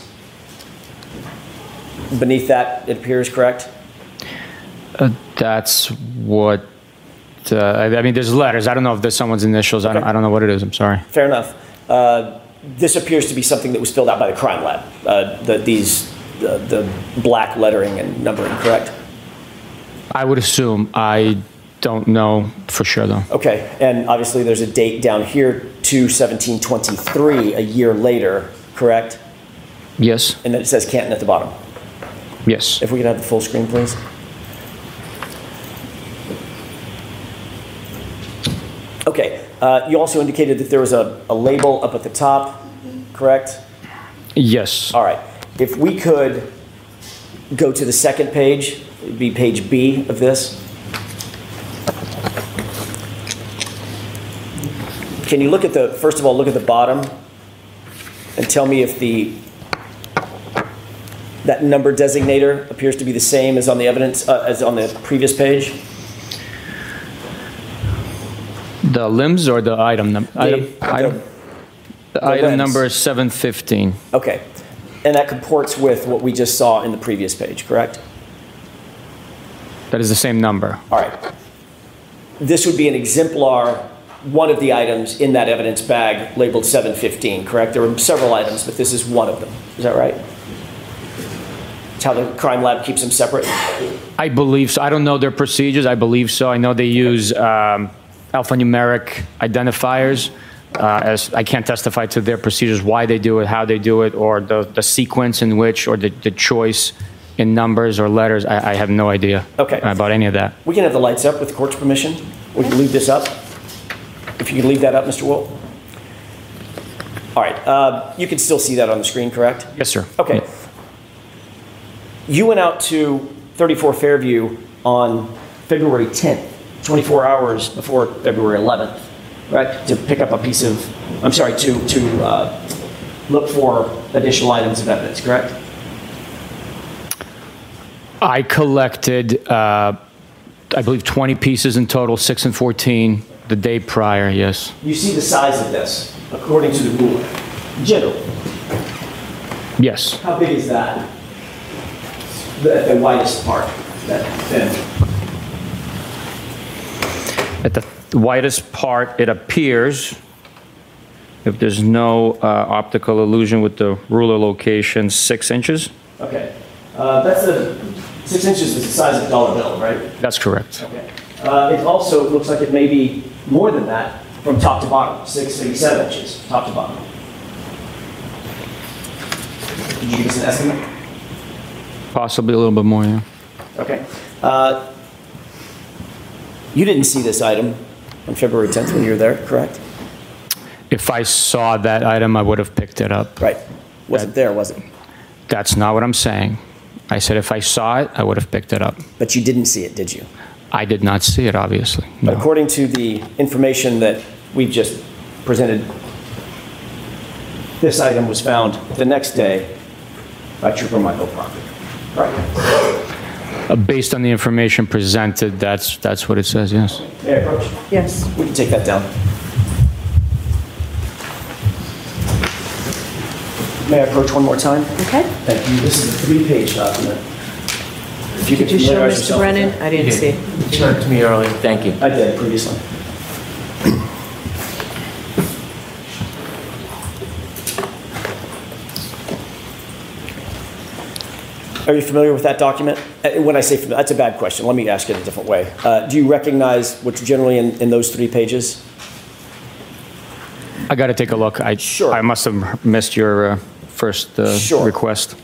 beneath that, it appears, correct? Uh, that's what, uh, I, I mean, there's letters. I don't know if there's someone's initials. I, don't, I don't know what it is. I'm sorry. Fair enough. Uh, this appears to be something that was filled out by the crime lab. Uh, the, these, uh, the black lettering and numbering, correct? I would assume. I don't know for sure, though. Okay, and obviously there's a date down here, two seventeen twenty-three, a year later, correct? Yes. And then it says Canton at the bottom. Yes. If we could have the full screen, please. Okay, uh, you also indicated that there was a, a label up at the top, correct? Yes. All right. If we could go to the second page, it'd be page B of this. Can you look at the, first of all, look at the bottom and tell me if the, that number designator appears to be the same as on the evidence, uh, as on the previous page? The limbs or the item number? Item, the, item? The, the item limbs. number is seven fifteen. Okay. And that comports with what we just saw in the previous page, correct? That is the same number. All right. This would be an exemplar, one of the items in that evidence bag labeled seven fifteen, correct? There were several items, but this is one of them. Is that right? It's how the crime lab keeps them separate? I believe so. I don't know their procedures. I believe so. I know they use um, alphanumeric identifiers. Uh, as I can't testify to their procedures, why they do it, how they do it, or the, the sequence in which, or the, the choice in numbers or letters. I, I have no idea okay. about any of that. We can have the lights up with the court's permission. We can leave this up. If you could leave that up, Mister Wolf. All right. Uh, you can still see that on the screen, correct? Yes, sir. Okay. You went out to thirty-four Fairview on February tenth, twenty-four hours before February eleventh, right? To pick up a piece of, I'm sorry, to, to uh, look for additional items of evidence, correct? I collected, uh, I believe, twenty pieces in total, six and fourteen, the day prior, yes. You see the size of this, according to the ruler. Generally. Yes. How big is that? The, the widest part, that thin. At the widest part, it appears, if there's no uh, optical illusion with the ruler location, six inches. Okay. Uh, that's the, six inches is the size of a dollar bill, right? That's correct. Okay. Uh, it also looks like it may be more than that from top to bottom, six, maybe seven inches, top to bottom. Did you give us an estimate? Possibly a little bit more, yeah. Okay. Uh, you didn't see this item on February tenth when you were there, correct? If I saw that item, I would have picked it up. Right. Wasn't there, was it? That's not what I'm saying. I said if I saw it, I would have picked it up. But you didn't see it, did you? I did not see it, obviously. But No. according to the information that we've just presented, this item was found the next day by Trooper Michael Proctor. Right. Uh, Based on the information presented, that's, that's what it says, yes. May I approach? Yes. We can take that down. May I approach one more time? Okay. Thank you. This is a three-page document. If you could Did you show familiarize Mister yourself with Brennan? that. I didn't see it. You showed it to me earlier. Thank you. I did previously. Are you familiar with that document? Uh, When I say familiar, that's a bad question. Let me ask it a different way. Uh, do you recognize what's generally in, in those three pages? I got to take a look. I, Sure. I must have missed your uh, first uh, Sure. request.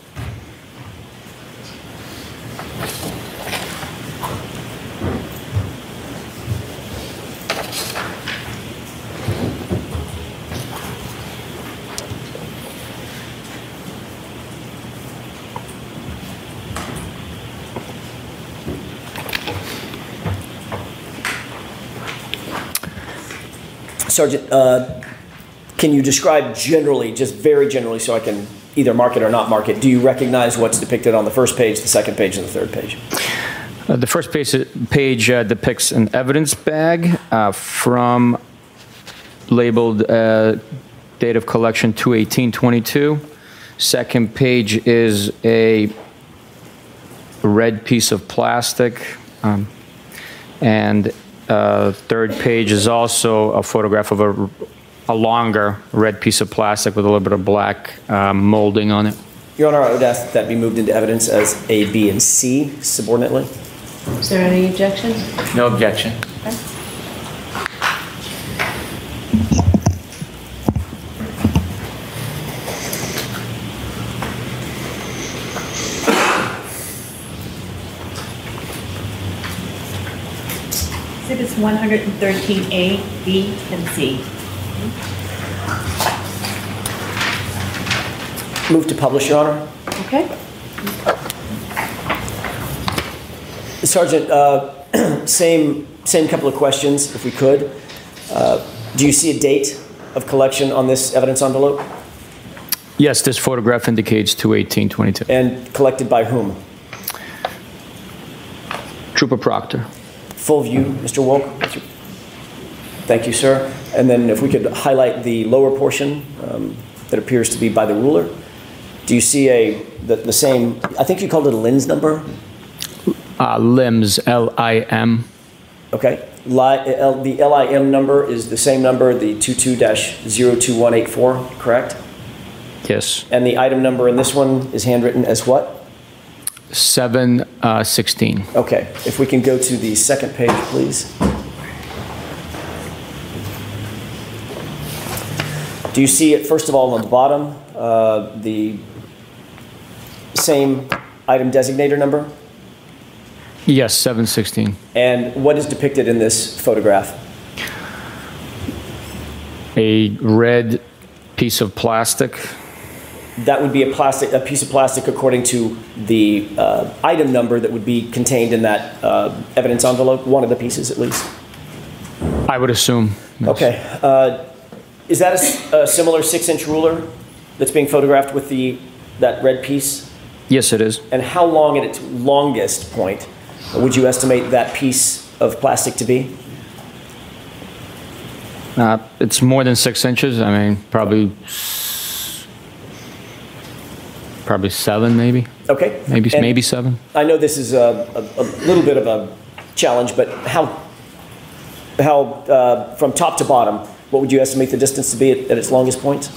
Sergeant, uh, can you describe generally, just very generally, so I can either mark it or not mark it, do you recognize what's depicted on the first page, the second page, and the third page? Uh, the first page, page uh, depicts an evidence bag uh, from labeled uh, date of collection two eighteen twenty-two. Second page is a red piece of plastic. Um, and uh, third page is also a photograph of a, a longer red piece of plastic with a little bit of black uh, molding on it. Your Honor, I would ask that that be moved into evidence as A, B, and C subordinately. Is there any objections? No objection. Okay. Exhibits one thirteen A, B, and C. Move to publish, Your Honor. Okay. Sergeant, uh, same, same couple of questions, if we could. Uh, do you see a date of collection on this evidence envelope? Yes, this photograph indicates two eighteen twenty-two. And collected by whom? Trooper Proctor. Full view, Mister Wolk. Thank you, sir. And then if we could highlight the lower portion um, that appears to be by the ruler. Do you see a the, the same, I think you called it a lens number? Uh, limbs, L I M. Okay. Li, L, the L I M number is the same number, the two two dash zero two one eight four, correct? Yes. And the item number in this one is handwritten as what? seven sixteen. Okay. If we can go to the second page, please. Do you see it, first of all, on the bottom, uh, the same item designator number? Yes, seven sixteen. And what is depicted in this photograph? A red piece of plastic. That would be a plastic, a piece of plastic according to the uh, item number that would be contained in that uh, evidence envelope, one of the pieces at least. I would assume. Yes. Okay. Uh, is that a s- a, similar six-inch ruler that's being photographed with the that red piece? Yes, it is. And how long at its longest point would you estimate that piece of plastic to be? Uh, it's more than six inches. I mean, probably, probably seven, maybe. Okay. Maybe And maybe seven. I know this is a, a, a little bit of a challenge, but how, how uh, from top to bottom, what would you estimate the distance to be at, at its longest point?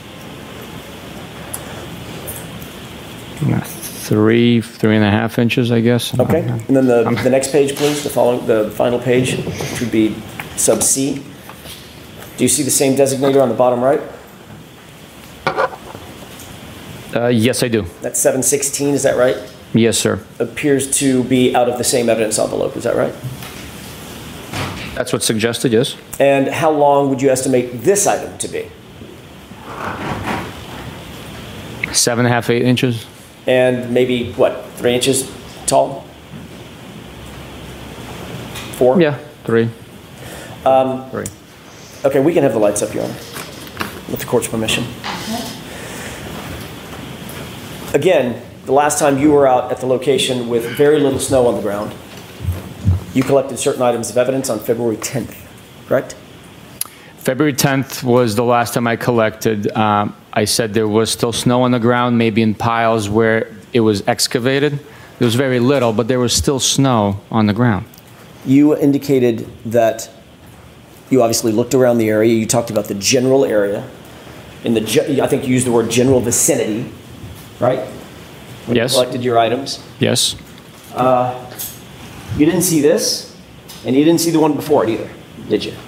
Uh, Three, three and a half inches, I guess. Okay. And then the, the next page, please, the following, the final page, which would be sub C. Do you see the same designator on the bottom right? Uh, yes, I do. That's seven sixteen, is that right? Yes, sir. Appears to be out of the same evidence envelope, is that right? That's what's suggested, yes. And how long would you estimate this item to be? Seven and a half, eight inches. And maybe, what, three inches tall? Four? Yeah, three. Um, Three. Okay, we can have the lights up, Your Honor, with the court's permission. Again, the last time you were out at the location with very little snow on the ground, you collected certain items of evidence on February tenth, correct? February tenth was the last time I collected. Um, I said there was still snow on the ground, maybe in piles where it was excavated. There was very little, but there was still snow on the ground. You indicated that you obviously looked around the area. You talked about the general area. In the, ge- I think you used the word general vicinity, right? When Yes. You collected your items. Yes. Uh, you didn't see this, and you didn't see the one before it either, did you?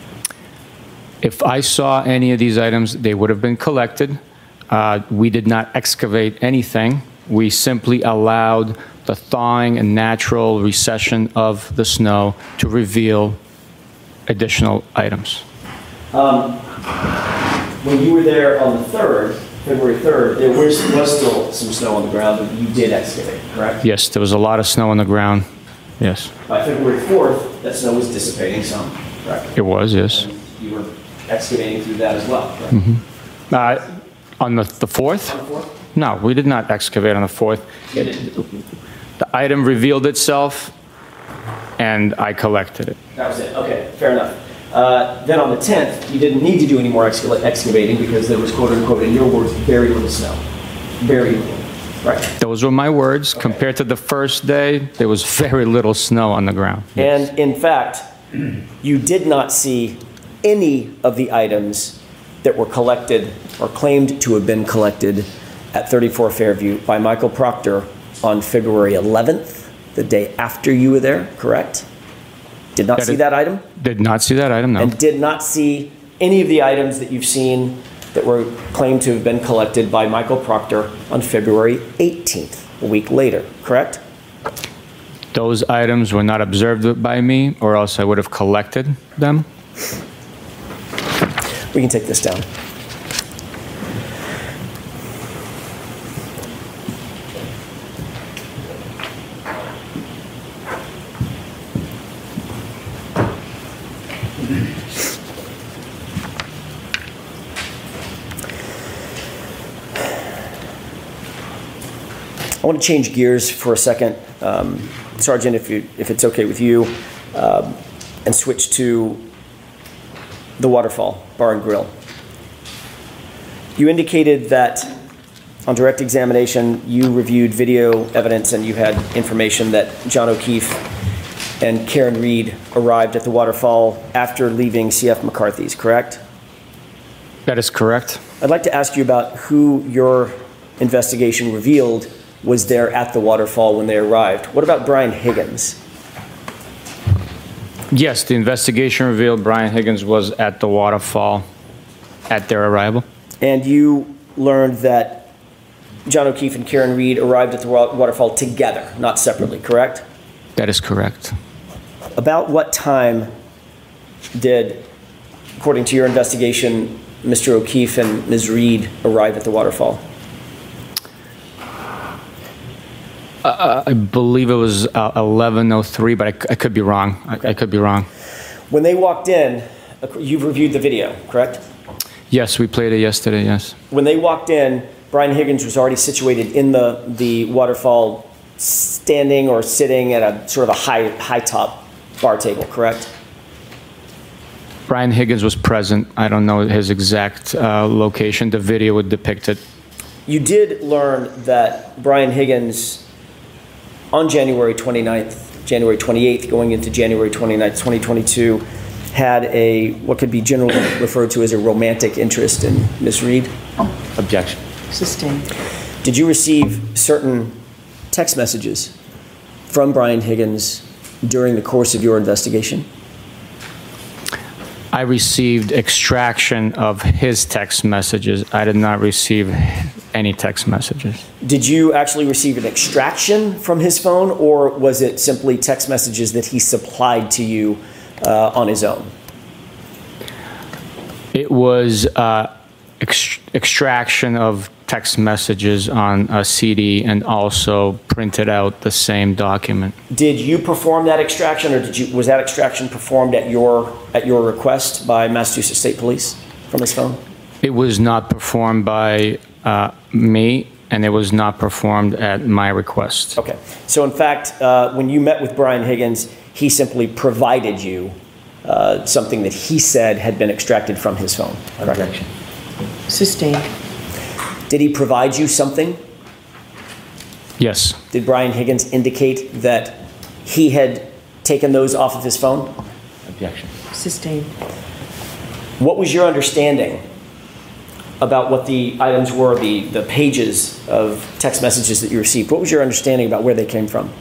If I saw any of these items, they would have been collected. Uh, we did not excavate anything. We simply allowed the thawing and natural recession of the snow to reveal additional items. Um, when you were there on the third, February third, there was, was still some snow on the ground that you did excavate, correct? Yes, there was a lot of snow on the ground. Yes. By February fourth, that snow was dissipating some, correct? It was, yes. And you were excavating through that as well, correct? Mm-hmm. Uh, on the, the fourth? On the fourth? No, we did not excavate on the fourth. It, the item revealed itself, and I collected it. That was it. Okay, fair enough. Uh, then on the tenth, you didn't need to do any more exca- excavating because there was, quote unquote, in your words, very little snow. Very little. Right. Those were my words. Okay. Compared to the first day, there was very little snow on the ground. And in fact, you did not see any of the items that were collected or claimed to have been collected at thirty-four Fairview by Michael Proctor on February eleventh, the day after you were there, correct? Did not that see is, that item? Did not see that item, no. And did not see any of the items that you've seen that were claimed to have been collected by Michael Proctor on February eighteenth, a week later, correct? Those items were not observed by me, or else I would have collected them. We can take this down. I want to change gears for a second, um, Sergeant, if, you, if it's okay with you, um, and switch to the Waterfall Bar and Grill. You indicated that on direct examination, you reviewed video evidence and you had information that John O'Keefe and Karen Reed arrived at the Waterfall after leaving C F McCarthy's, correct? That is correct. I'd like to ask you about who your investigation revealed was there at the Waterfall when they arrived. What about Brian Higgins? Yes, the investigation revealed Brian Higgins was at the Waterfall at their arrival. And you learned that John O'Keefe and Karen Reed arrived at the Waterfall together, not separately, correct? That is correct. About what time did, according to your investigation, Mister O'Keefe and Miz Reed arrive at the Waterfall? Uh, I believe it was uh, eleven oh three, but I, I could be wrong. I, I could be wrong. When they walked in, you've reviewed the video, correct? Yes, we played it yesterday, yes. When they walked in, Brian Higgins was already situated in the, the Waterfall, standing or sitting at a sort of a high, high top bar table, correct? Brian Higgins was present. I don't know his exact uh, location. The video would depict it. You did learn that Brian Higgins, on January twenty-ninth, January twenty-eighth, going into January twenty-ninth, twenty twenty-two, had a, what could be generally referred to as a romantic interest in Miz Reed? Objection. Sustained. Did you receive certain text messages from Brian Higgins during the course of your investigation? I received extraction of his text messages. I did not receive any text messages. Did you actually receive an extraction from his phone, or was it simply text messages that he supplied to you uh, on his own? It was uh, ex- extraction of text messages on a C D and also printed out the same document. Did you perform that extraction, or did you was that extraction performed at your at your request by Massachusetts State Police from his phone? It was not performed by uh, me, and it was not performed at my request. Okay. So in fact, uh, when you met with Brian Higgins, he simply provided you uh, something that he said had been extracted from his phone. Objection. Sustained. Did he provide you something? Yes. Did Brian Higgins indicate that he had taken those off of his phone? Objection. Sustained. What was your understanding about what the items were, the, the pages of text messages that you received? What was your understanding about where they came from?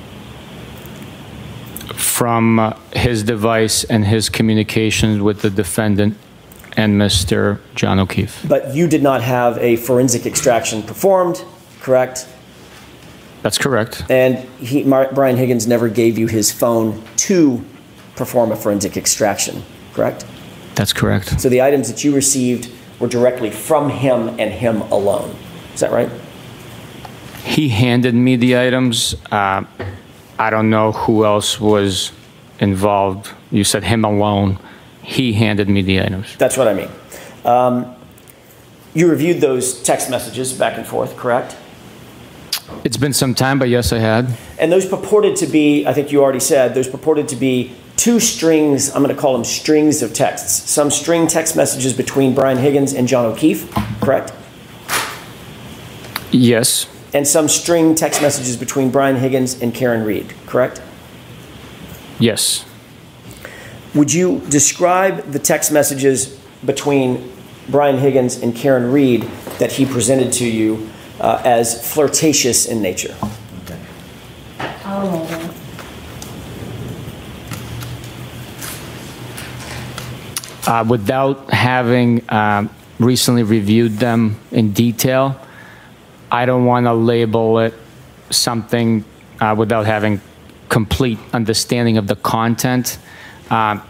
From uh, his device and his communications with the defendant and Mister John O'Keefe. But you did not have a forensic extraction performed, correct? That's correct. And he, Mar- Brian Higgins never gave you his phone to perform a forensic extraction, correct? That's correct. So the items that you received were directly from him and him alone. Is that right? He handed me the items. Uh, I don't know who else was involved. You said him alone. He handed me the items. That's what I mean. Um, you reviewed those text messages back and forth, correct? It's been some time, but yes, I had. And those purported to be, I think you already said, those purported to be two strings, I'm going to call them strings of texts. Some string text messages between Brian Higgins and John O'Keefe, correct? Yes. And some string text messages between Brian Higgins and Karen Reed, correct? Yes. Would you describe the text messages between Brian Higgins and Karen Reed that he presented to you uh, as flirtatious in nature? Okay. I'll roll that. Uh, without having uh, recently reviewed them in detail, I don't want to label it something uh, without having complete understanding of the content. Uh,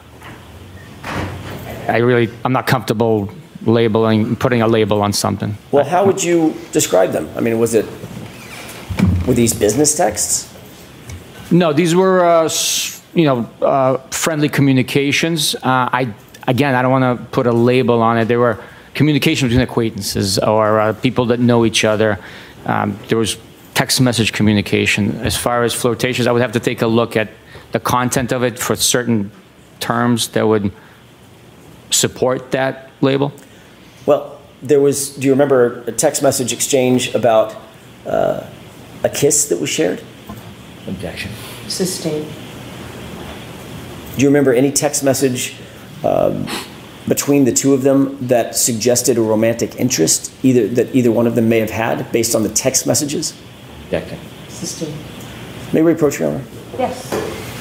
I really, I'm not comfortable labeling, putting a label on something. Well, how would you describe them? I mean, was it, were these business texts? No, these were, uh, s- you know, uh, friendly communications. Uh, I, again, I don't want to put a label on it. They were communication between acquaintances or uh, people that know each other. Um, there was text message communication. As far as flirtations, I would have to take a look at the content of it for certain terms that would support that label. Well, there was, do you remember a text message exchange about uh, a kiss that was shared? Objection. Sustained. Do you remember any text message um, between the two of them that suggested a romantic interest, either that either one of them may have had based on the text messages? Objection. Sustained. May we approach Your Honor? Yes.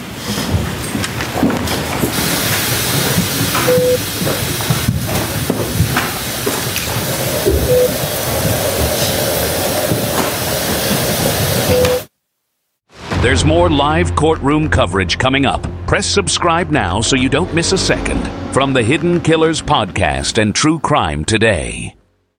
There's more live courtroom coverage coming up. Press subscribe now so you don't miss a second. From the Hidden Killers podcast and True Crime Today.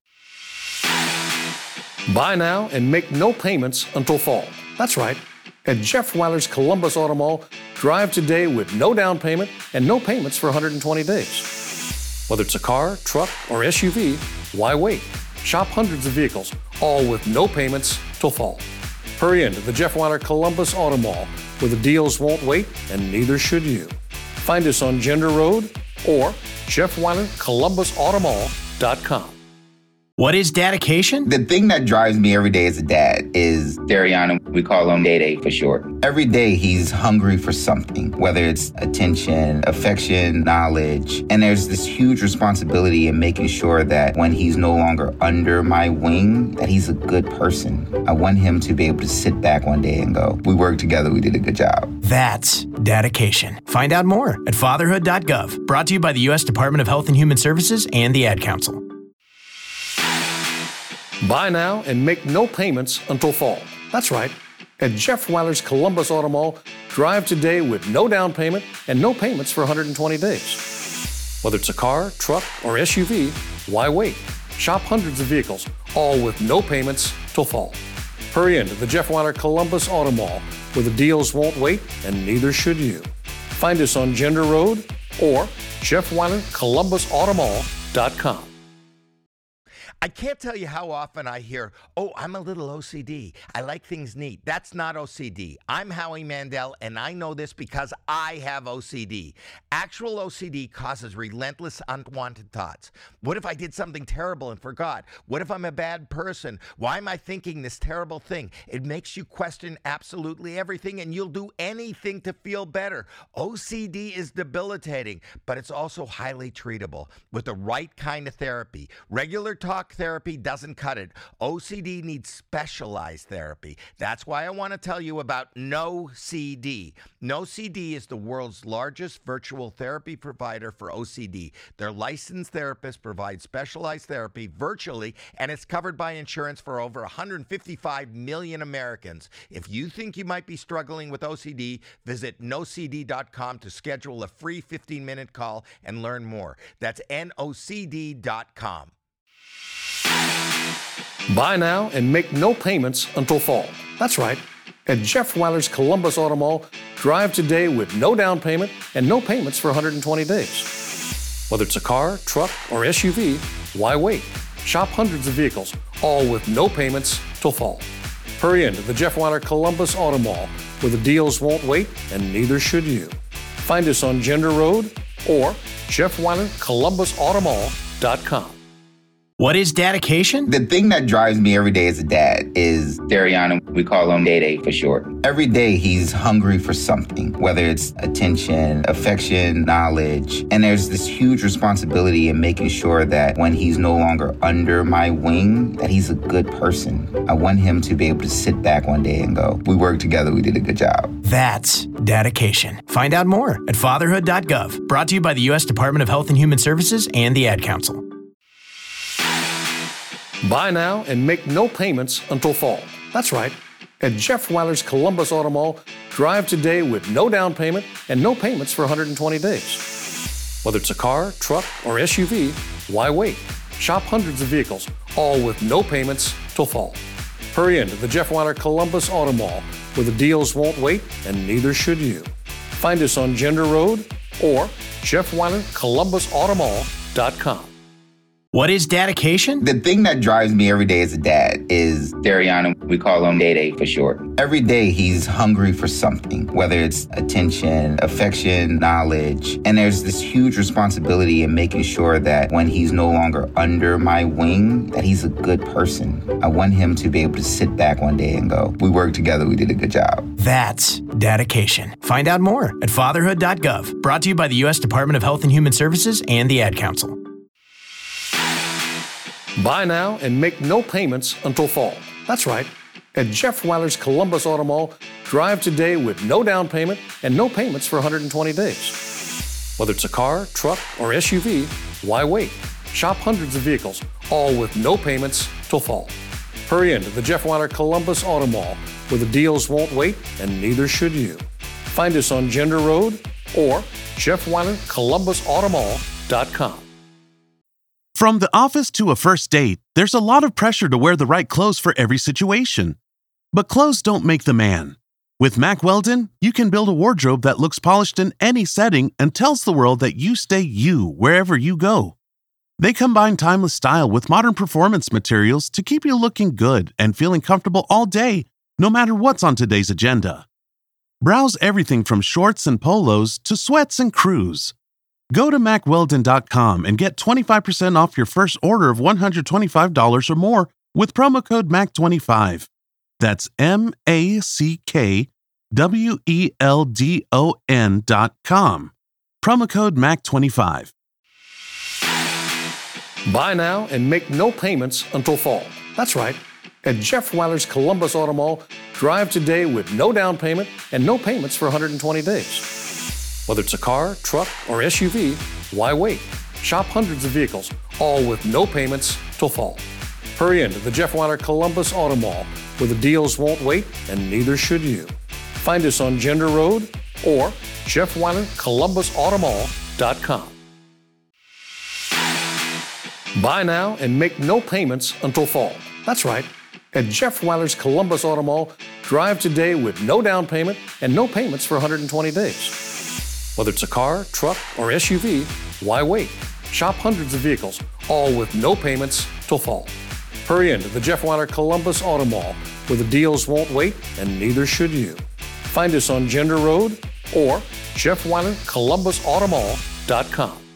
Buy now and make no payments until fall. That's right. At Jeff Weiler's Columbus Auto Mall, drive today with no down payment and no payments for one hundred twenty days. Whether it's a car, truck, or S U V, why wait? Shop hundreds of vehicles, all with no payments till fall. Hurry into the Jeff Weiler Columbus Auto Mall, where the deals won't wait, and neither should you. Find us on Gender Road or jeff weiler columbus auto mall dot com. What is dedication? The thing that drives me every day as a dad is Dariana. We call him Day Day for short. Every day he's hungry for something, whether it's attention, affection, knowledge. And there's this huge responsibility in making sure that when he's no longer under my wing, that he's a good person. I want him to be able to sit back one day and go, we worked together, we did a good job. That's dedication. Find out more at fatherhood dot gov. Brought to you by the U S Department of Health and Human Services and the Ad Council. Buy now and make no payments until fall. That's right. At Jeff Weiler's Columbus Auto Mall, drive today with no down payment and no payments for one hundred twenty days. Whether it's a car, truck, or S U V, why wait? Shop hundreds of vehicles, all with no payments till fall. Hurry into the Jeff Weiler Columbus Auto Mall, where the deals won't wait and neither should you. Find us on Gender Road or Jeff Weiler Columbus Auto Mall dot com. I can't tell you how often I hear, oh, I'm a little O C D. I like things neat. That's not O C D. I'm Howie Mandel, and I know this because I have O C D. Actual O C D causes relentless, unwanted thoughts. What if I did something terrible and forgot? What if I'm a bad person? Why am I thinking this terrible thing? It makes you question absolutely everything, and you'll do anything to feel better. O C D is debilitating, but it's also highly treatable with the right kind of therapy. Regular talk therapy doesn't cut it. O C D needs specialized therapy. That's why I want to tell you about No C D. No C D is the world's largest virtual therapy provider for O C D. Their licensed therapists provide specialized therapy virtually, and it's covered by insurance for over one hundred fifty-five million Americans. If you think you might be struggling with O C D, visit no c d dot com to schedule a free fifteen minute call and learn more. That's N O C D dot com. Buy now and make no payments until fall. That's right. At Jeff Weiler's Columbus Auto Mall, drive today with no down payment and no payments for one hundred twenty days. Whether it's a car, truck, or S U V, why wait? Shop hundreds of vehicles, all with no payments till fall. Hurry into the Jeff Weiler Columbus Auto Mall, where the deals won't wait and neither should you. Find us on Gender Road or Jeff Weiler Columbus Auto Mall dot com. What is dedication? The thing that drives me every day as a dad is Dariana. We call him Day Day for short. Every day he's hungry for something, whether it's attention, affection, knowledge. And there's this huge responsibility in making sure that when he's no longer under my wing, that he's a good person. I want him to be able to sit back one day and go, we worked together, we did a good job. That's dedication. Find out more at fatherhood dot gov. Brought to you by the U S Department of Health and Human Services and the Ad Council. Buy now and make no payments until fall. That's right. At Jeff Weiler's Columbus Auto Mall, drive today with no down payment and no payments for one hundred twenty days. Whether it's a car, truck, or S U V, why wait? Shop hundreds of vehicles, all with no payments till fall. Hurry into the Jeff Weiler Columbus Auto Mall, where the deals won't wait and neither should you. Find us on Gender Road or Jeff Weiler Columbus Auto Mall dot com. What is dedication? The thing that drives me every day as a dad is Dariana. We call him Day Day for short. Every day he's hungry for something, whether it's attention, affection, knowledge. And there's this huge responsibility in making sure that when he's no longer under my wing, that he's a good person. I want him to be able to sit back one day and go, we worked together, we did a good job. That's dedication. Find out more at fatherhood dot gov. Brought to you by the U S Department of Health and Human Services and the Ad Council. Buy now and make no payments until fall. That's right. At Jeff Weiler's Columbus Auto Mall, drive today with no down payment and no payments for one hundred twenty days. Whether it's a car, truck, or S U V, why wait? Shop hundreds of vehicles, all with no payments till fall. Hurry into the Jeff Weiler Columbus Auto Mall, where the deals won't wait and neither should you. Find us on Gender Road or Jeff Weiler Columbus Auto Mall dot com. From the office to a first date, there's a lot of pressure to wear the right clothes for every situation. But clothes don't make the man. With Mack Weldon, you can build a wardrobe that looks polished in any setting and tells the world that you stay you wherever you go. They combine timeless style with modern performance materials to keep you looking good and feeling comfortable all day, no matter what's on today's agenda. Browse everything from shorts and polos to sweats and crews. Go to mack weldon dot com and get twenty-five percent off your first order of one hundred twenty-five dollars or more with promo code mack twenty-five. That's M A C K W E L D O N dot com. Promo code mack twenty-five. Buy now and make no payments until fall. That's right. At Jeff Weiler's Columbus Auto Mall, drive today with no down payment and no payments for one hundred twenty days. Whether it's a car, truck, or S U V, why wait? Shop hundreds of vehicles, all with no payments till fall. Hurry into the Jeff Weiler Columbus Auto Mall, where the deals won't wait and neither should you. Find us on Gender Road or Jeff Weiler Columbus Auto Mall dot com. Buy now and make no payments until fall. That's right. At Jeff Weiler's Columbus Auto Mall, drive today with no down payment and no payments for one hundred twenty days. Whether it's a car, truck, or S U V, why wait? Shop hundreds of vehicles, all with no payments till fall. Hurry into the Jeff Weiler Columbus Auto Mall, where the deals won't wait, and neither should you. Find us on Gender Road or Jeff Weiler Columbus Auto Mall dot com.